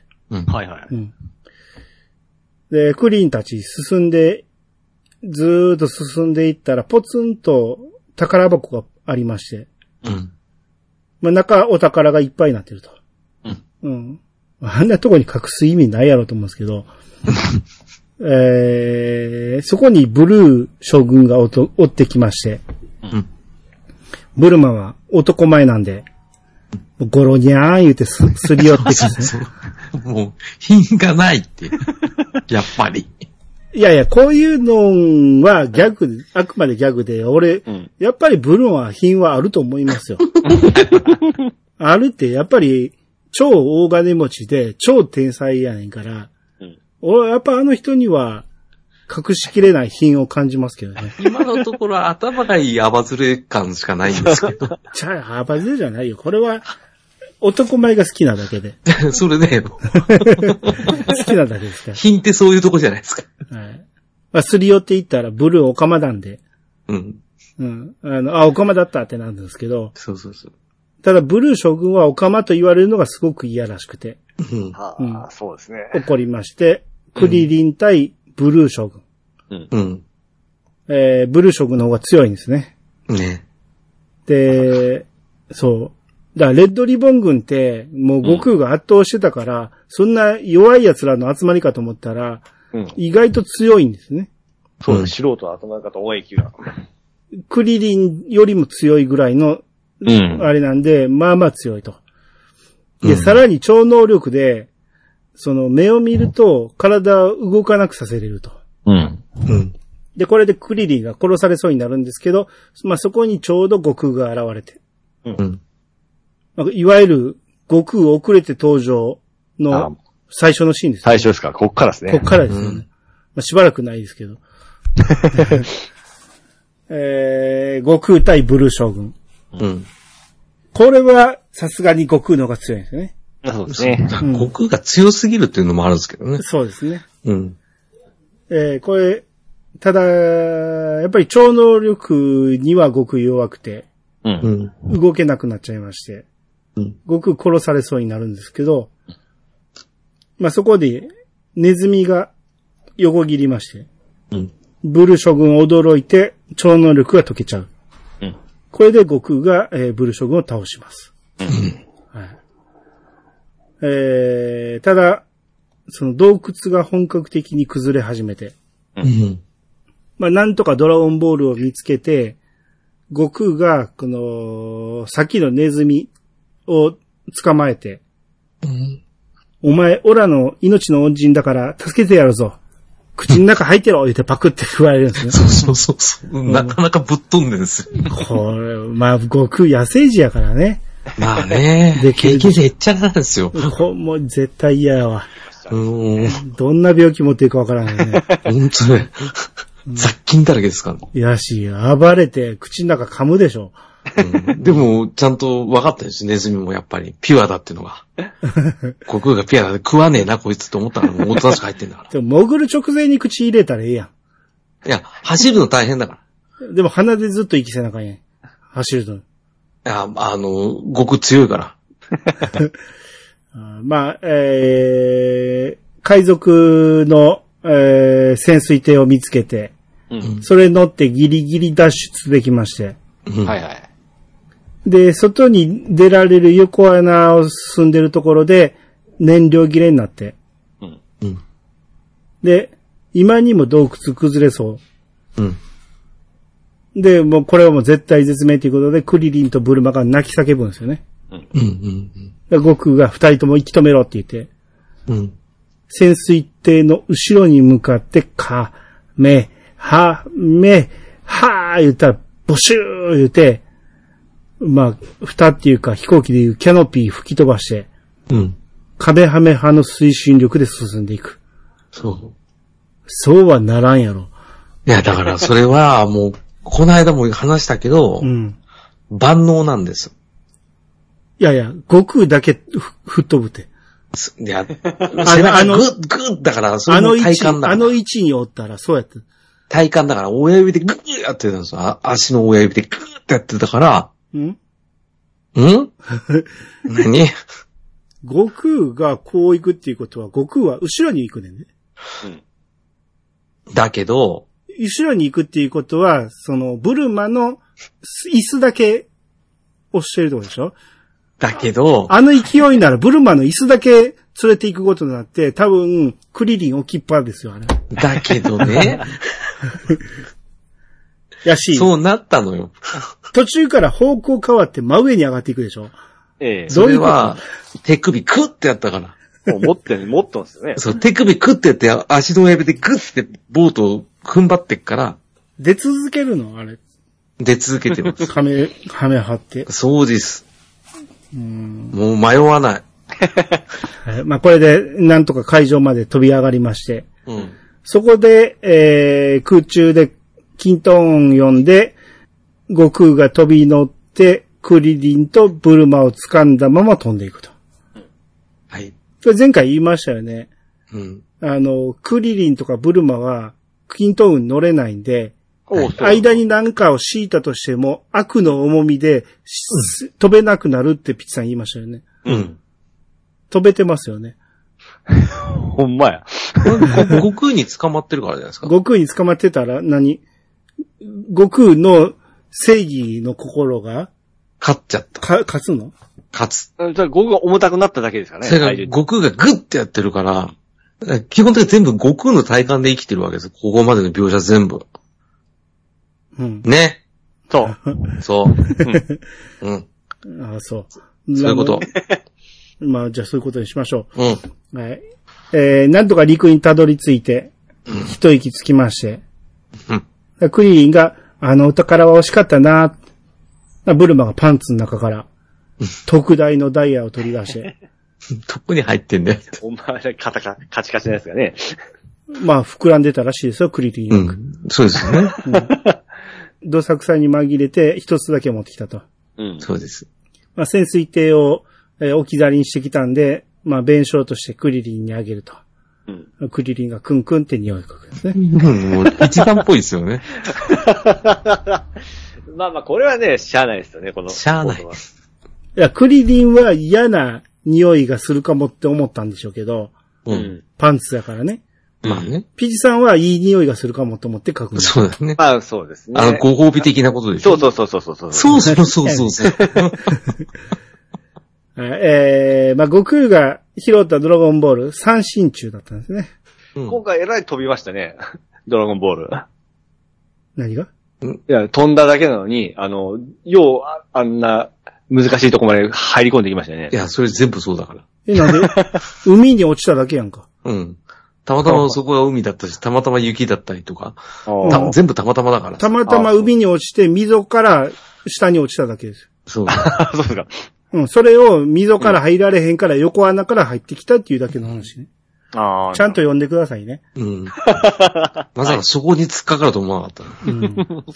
で、クリリンたち進んで、ずーっと進んでいったら、ポツンと宝箱がありまして。まあ、中、お宝がいっぱいになってると。あんなとこに隠す意味ないやろうと思うんですけど、そこにブルー将軍が追ってきまして、ブルマは男前なんで、ゴロニャーン言うてすり寄ってきて、 もう、品がないって。やっぱり。 いやいや、こういうのはギャグ、あくまでギャグで、俺、やっぱりブルーは品はあると思いますよ。あるって、やっぱり、超大金持ちで、超天才やねんから、俺やっぱあの人には、隠しきれない品を感じますけどね。 今のところ頭がいいアバズレ感しかないんですけど。 アバズレじゃないよ。これは、男前が好きなだけで。 それね。好きなだけですから。 品ってそういうとこじゃないですか。 はい。まあ、すり寄っていったらブルーオカマなんで。オカマだったってなるんですけど。 そうそうそう。 ただ、ブルー将軍はオカマと言われるのがすごく嫌らしくて。 そうですね。 怒りまして、クリリン対ブルー将軍。ブルー将軍の方が強いんですね。で、そう。だから、レッドリボン軍って、もう悟空が圧倒してたから、そんな弱い奴らの集まりかと思ったら、意外と強いんですね。 そうです。素人の集まりかと思いきや。 クリリンよりも強いぐらいの、あれなんで、まあまあ強いと。で、さらに超能力で、 その目を見ると体を動かなくさせれると。 うん。うん。 で、これでクリリンが殺されそうになるんですけど、まあ、そこにちょうど悟空が現れて。うん。いわゆる悟空遅れて登場の最初のシーンです、ね。 最初ですか？こっからですね。 こっからですよね。まあ、しばらくないですけど。悟空対ブルー将軍。うん。これはさすがに悟空の方が強いんですよね。 そうですね。 悟空が強すぎるっていうのもあるんですけどね。 そうですね。うん。これ、ただ、やっぱり超能力には悟空弱くて、うん。動けなくなっちゃいまして、うん。悟空殺されそうになるんですけど、まあ、そこでネズミが横切りまして、うん。ブル将軍驚いて超能力が解けちゃう。うん。これで悟空が、ブル将軍を倒します。うん。はい。ただ、その洞窟が本格的に崩れ始めて、うん。まあ、なんとかドラゴンボールを見つけて、悟空が、この、さっきのネズミを捕まえて、うん、お前、オラの命の恩人だから助けてやるぞ。口の中入ってろ言ってパクって食われるんですね。 そうそうそう。なかなかぶっ飛んでるんですよ。 これ、まあ、悟空野生児やからね。 まあね。で、経験者へっちゃなんですよ。 もう絶対嫌やわ。どんな病気持っていくかわからないね。 本当ね。雑菌だらけですからね。 いやし、暴れて口の中噛むでしょ。 うん、でも、ちゃんと分かったです。ネズミもやっぱり、ピュアだっていうのが。悟空がピュアだで食わねえな、こいつと思ったらもうおとなしく入ってんだから。 でも、潜る直前に口入れたらええやん。いや、走るの大変だから。 でも、鼻でずっと息せなあかんやん。走ると。いや、悟空強いから。 まあ、海賊の、潜水艇を見つけて、うん、それ乗ってギリギリ脱出できまして。うん、はいはい。で、外に出られる横穴を進んでるところで燃料切れになって。うんうん、で、今にも洞窟崩れそう。うん、で、もうこれはもう絶対絶命ということでクリリンとブルマが泣き叫ぶんですよね。うんうんうん、悟空が二人とも息止めろって言って、うん、潜水艇の後ろに向かってかめはめはー言ったらボシュー言って、まあ、蓋っていうか飛行機でいうキャノピー吹き飛ばして、うん。カメハメ派の推進力で進んでいく。そう。そうはならんやろ。 いや、だからそれはもう、この間も話したけど、うん。万能なんです。 いやいや、悟空だけ吹っ飛ぶって。 いや、グッだから、それも体感だから。 あの位置におったらそうやって。 体感だから、親指でグッやってたんですよ。足の親指でグッってやってたから、ん何悟空がこう行くっていうことは、悟空は後ろに行くねんね。 うん。だけど、 後ろに行くっていうことは、その、ブルマの椅子だけ押してるとこでしょ？ だけど、 あの勢いならブルマの椅子だけ連れて行くことになって、多分、クリリン置きっぱですよ、あれ。 だけどね。 やし。 そうなったのよ。 途中から方向変わって真上に上がっていくでしょ。 ええ。それは、手首クッってやったから。 もう持ったんですよね。 そう、手首クッってやって、足の親指でグッってボートを踏ん張ってっから。 出続けるのあれ。 出続けてます。 はめ張って。 そうです。もう迷わない。 まあこれで、なんとか会場まで飛び上がりまして。うん、そこで、空中でキントーン呼んで、悟空が飛び乗って、クリリンとブルマを掴んだまま飛んでいくと。はい。これ前回言いましたよね。うん。クリリンとかブルマは、キントーン乗れないんで、間に何かを敷いたとしても、悪の重みで、飛べなくなるってピッチさん言いましたよね。うん。飛べてますよね。 ほんまや。 悟空に捕まってるからじゃないですか。 悟空に捕まってたら悟空の正義の心が勝っちゃった。 勝つの？ 勝つ。 悟空が重たくなっただけですかね。 それが悟空がグッてやってるから、基本的に全部悟空の体感で生きてるわけです。ここまでの描写全部。うん。ね。 そう。 そう。うん。 ああ、そう。 そういうこと。 まあ、じゃあそういうことにしましょう。うん。はい。なんとか陸にたどり着いて、一息つきまして、うん。クリリンが、お宝は惜しかったな。ブルマがパンツの中から、特大のダイヤを取り出して。 どこに入ってんだよ。 お前、カチカチなやつがね。 まあ、膨らんでたらしいですよ、クリリン。 うん。そうですよね。 うん、どさくさに紛れて、一つだけ持ってきたと。 うん。そうです。 まあ、潜水艇を、置き去りにしてきたんで、まあ、弁償としてクリリンにあげると。うん。クリリンがクンクンって匂いかくんですね。 もう、一番っぽいですよね。 まあまあ、これはね、しゃあないですよね、この。 しゃあない。いや、クリリンは嫌な匂いがするかもって思ったんでしょうけど、うん。パンツだからね。 まあね。 ピチさんはいい匂いがするかもと思って書く。 そうですね。 まあそうですね。 ご褒美的なことでしょ。 そう。そう。 まあ、悟空が拾ったドラゴンボール、三神中だったんですね。 うん、今回えらい飛びましたね。ドラゴンボール。 何が？ いや、飛んだだけなのに、よう、あんな難しいとこまで入り込んできましたね。 いや、それ全部そうだから。 なんで海に落ちただけやんか。 うん。たまたまそこが海だったし、たまたま雪だったりとか。全部たまたまだから。 たまたま海に落ちて、溝から下に落ちただけですよ。そう。 そうですか。 うん、それを溝から入られへんから横穴から入ってきたっていうだけの話ね。 ああ。 ちゃんと読んでくださいね。 うん。まさかそこに突っかかると思わなかった。うん、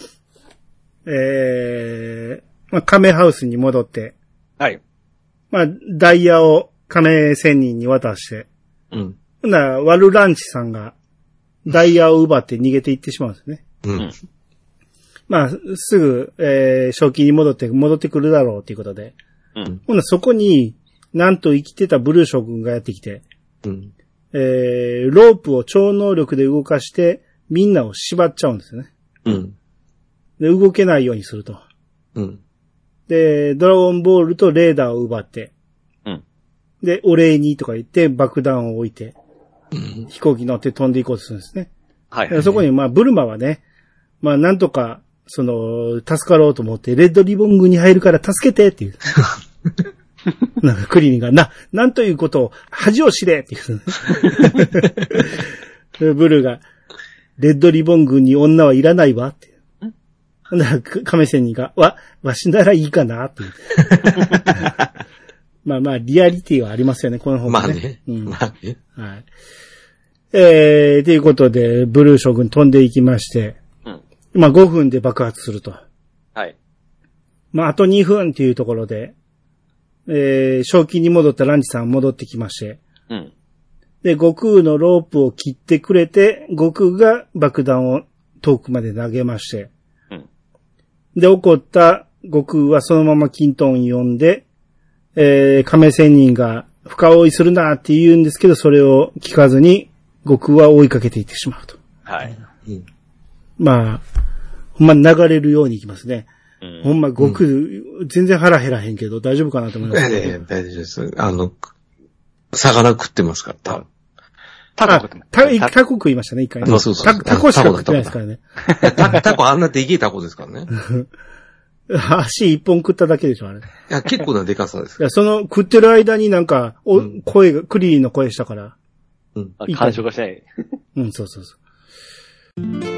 まあ、亀ハウスに戻って。 はい。 まあ、ダイヤを亀仙人に渡して。 うん。 ほんなら、ワルランチさんが、ダイヤを奪って逃げていってしまうんですね。 うん。 まあ、すぐ、正気に戻ってくるだろうということで。 うん。 ほんならそこに、なんと生きてたブルー将軍がやってきて。 うん。 ロープを超能力で動かして、みんなを縛っちゃうんですよね。 うん。 で、動けないようにすると。 うん。 で、ドラゴンボールとレーダーを奪って。 うん。 で、お礼にとか言って爆弾を置いて。 うん。 飛行機乗って飛んでいこうとするんですね。 はい。 そこに、まあ、ブルマはね、まあ、なんとか、助かろうと思って、レッドリボン軍に入るから助けてっていう。なんかクリリンが、なんということを、恥を知れっていう。ブルーが、レッドリボン軍に女はいらないわって。亀仙人が、わしならいいかなっていう。まあまあ、リアリティはありますよね、この方がね。 まあね。うん、まあね。 はい。ということで、ブルー将軍飛んでいきまして、 うん、 まあ5分で爆発すると。 はい。 まああと2分っていうところで、正気に戻ったランチさん戻ってきまして、 うん。 で、悟空のロープを切ってくれて、悟空が爆弾を遠くまで投げまして、 うん。 で、怒った悟空はそのままキントン呼んで、亀仙人が深追いするなって言うんですけど、それを聞かずに、悟空は追いかけていってしまうと。 はい。 うん、 まあ、ほんま流れるようにいきますね。うん、ほんま悟空、全然腹減らへんけど大丈夫かなと思います、 ね。大丈夫です。魚食ってますから、多分。 タコ食いましたね、一回ね。 そう。 タコしか食ってないですからね。 タコあんなでけえタコですからね。 足一本食っただけでしょ、あれ。いや、結構なでかさです。 いや、食ってる間になんか、声が、クリリンの声したから。 うん。干渉がしない。 うん、そう。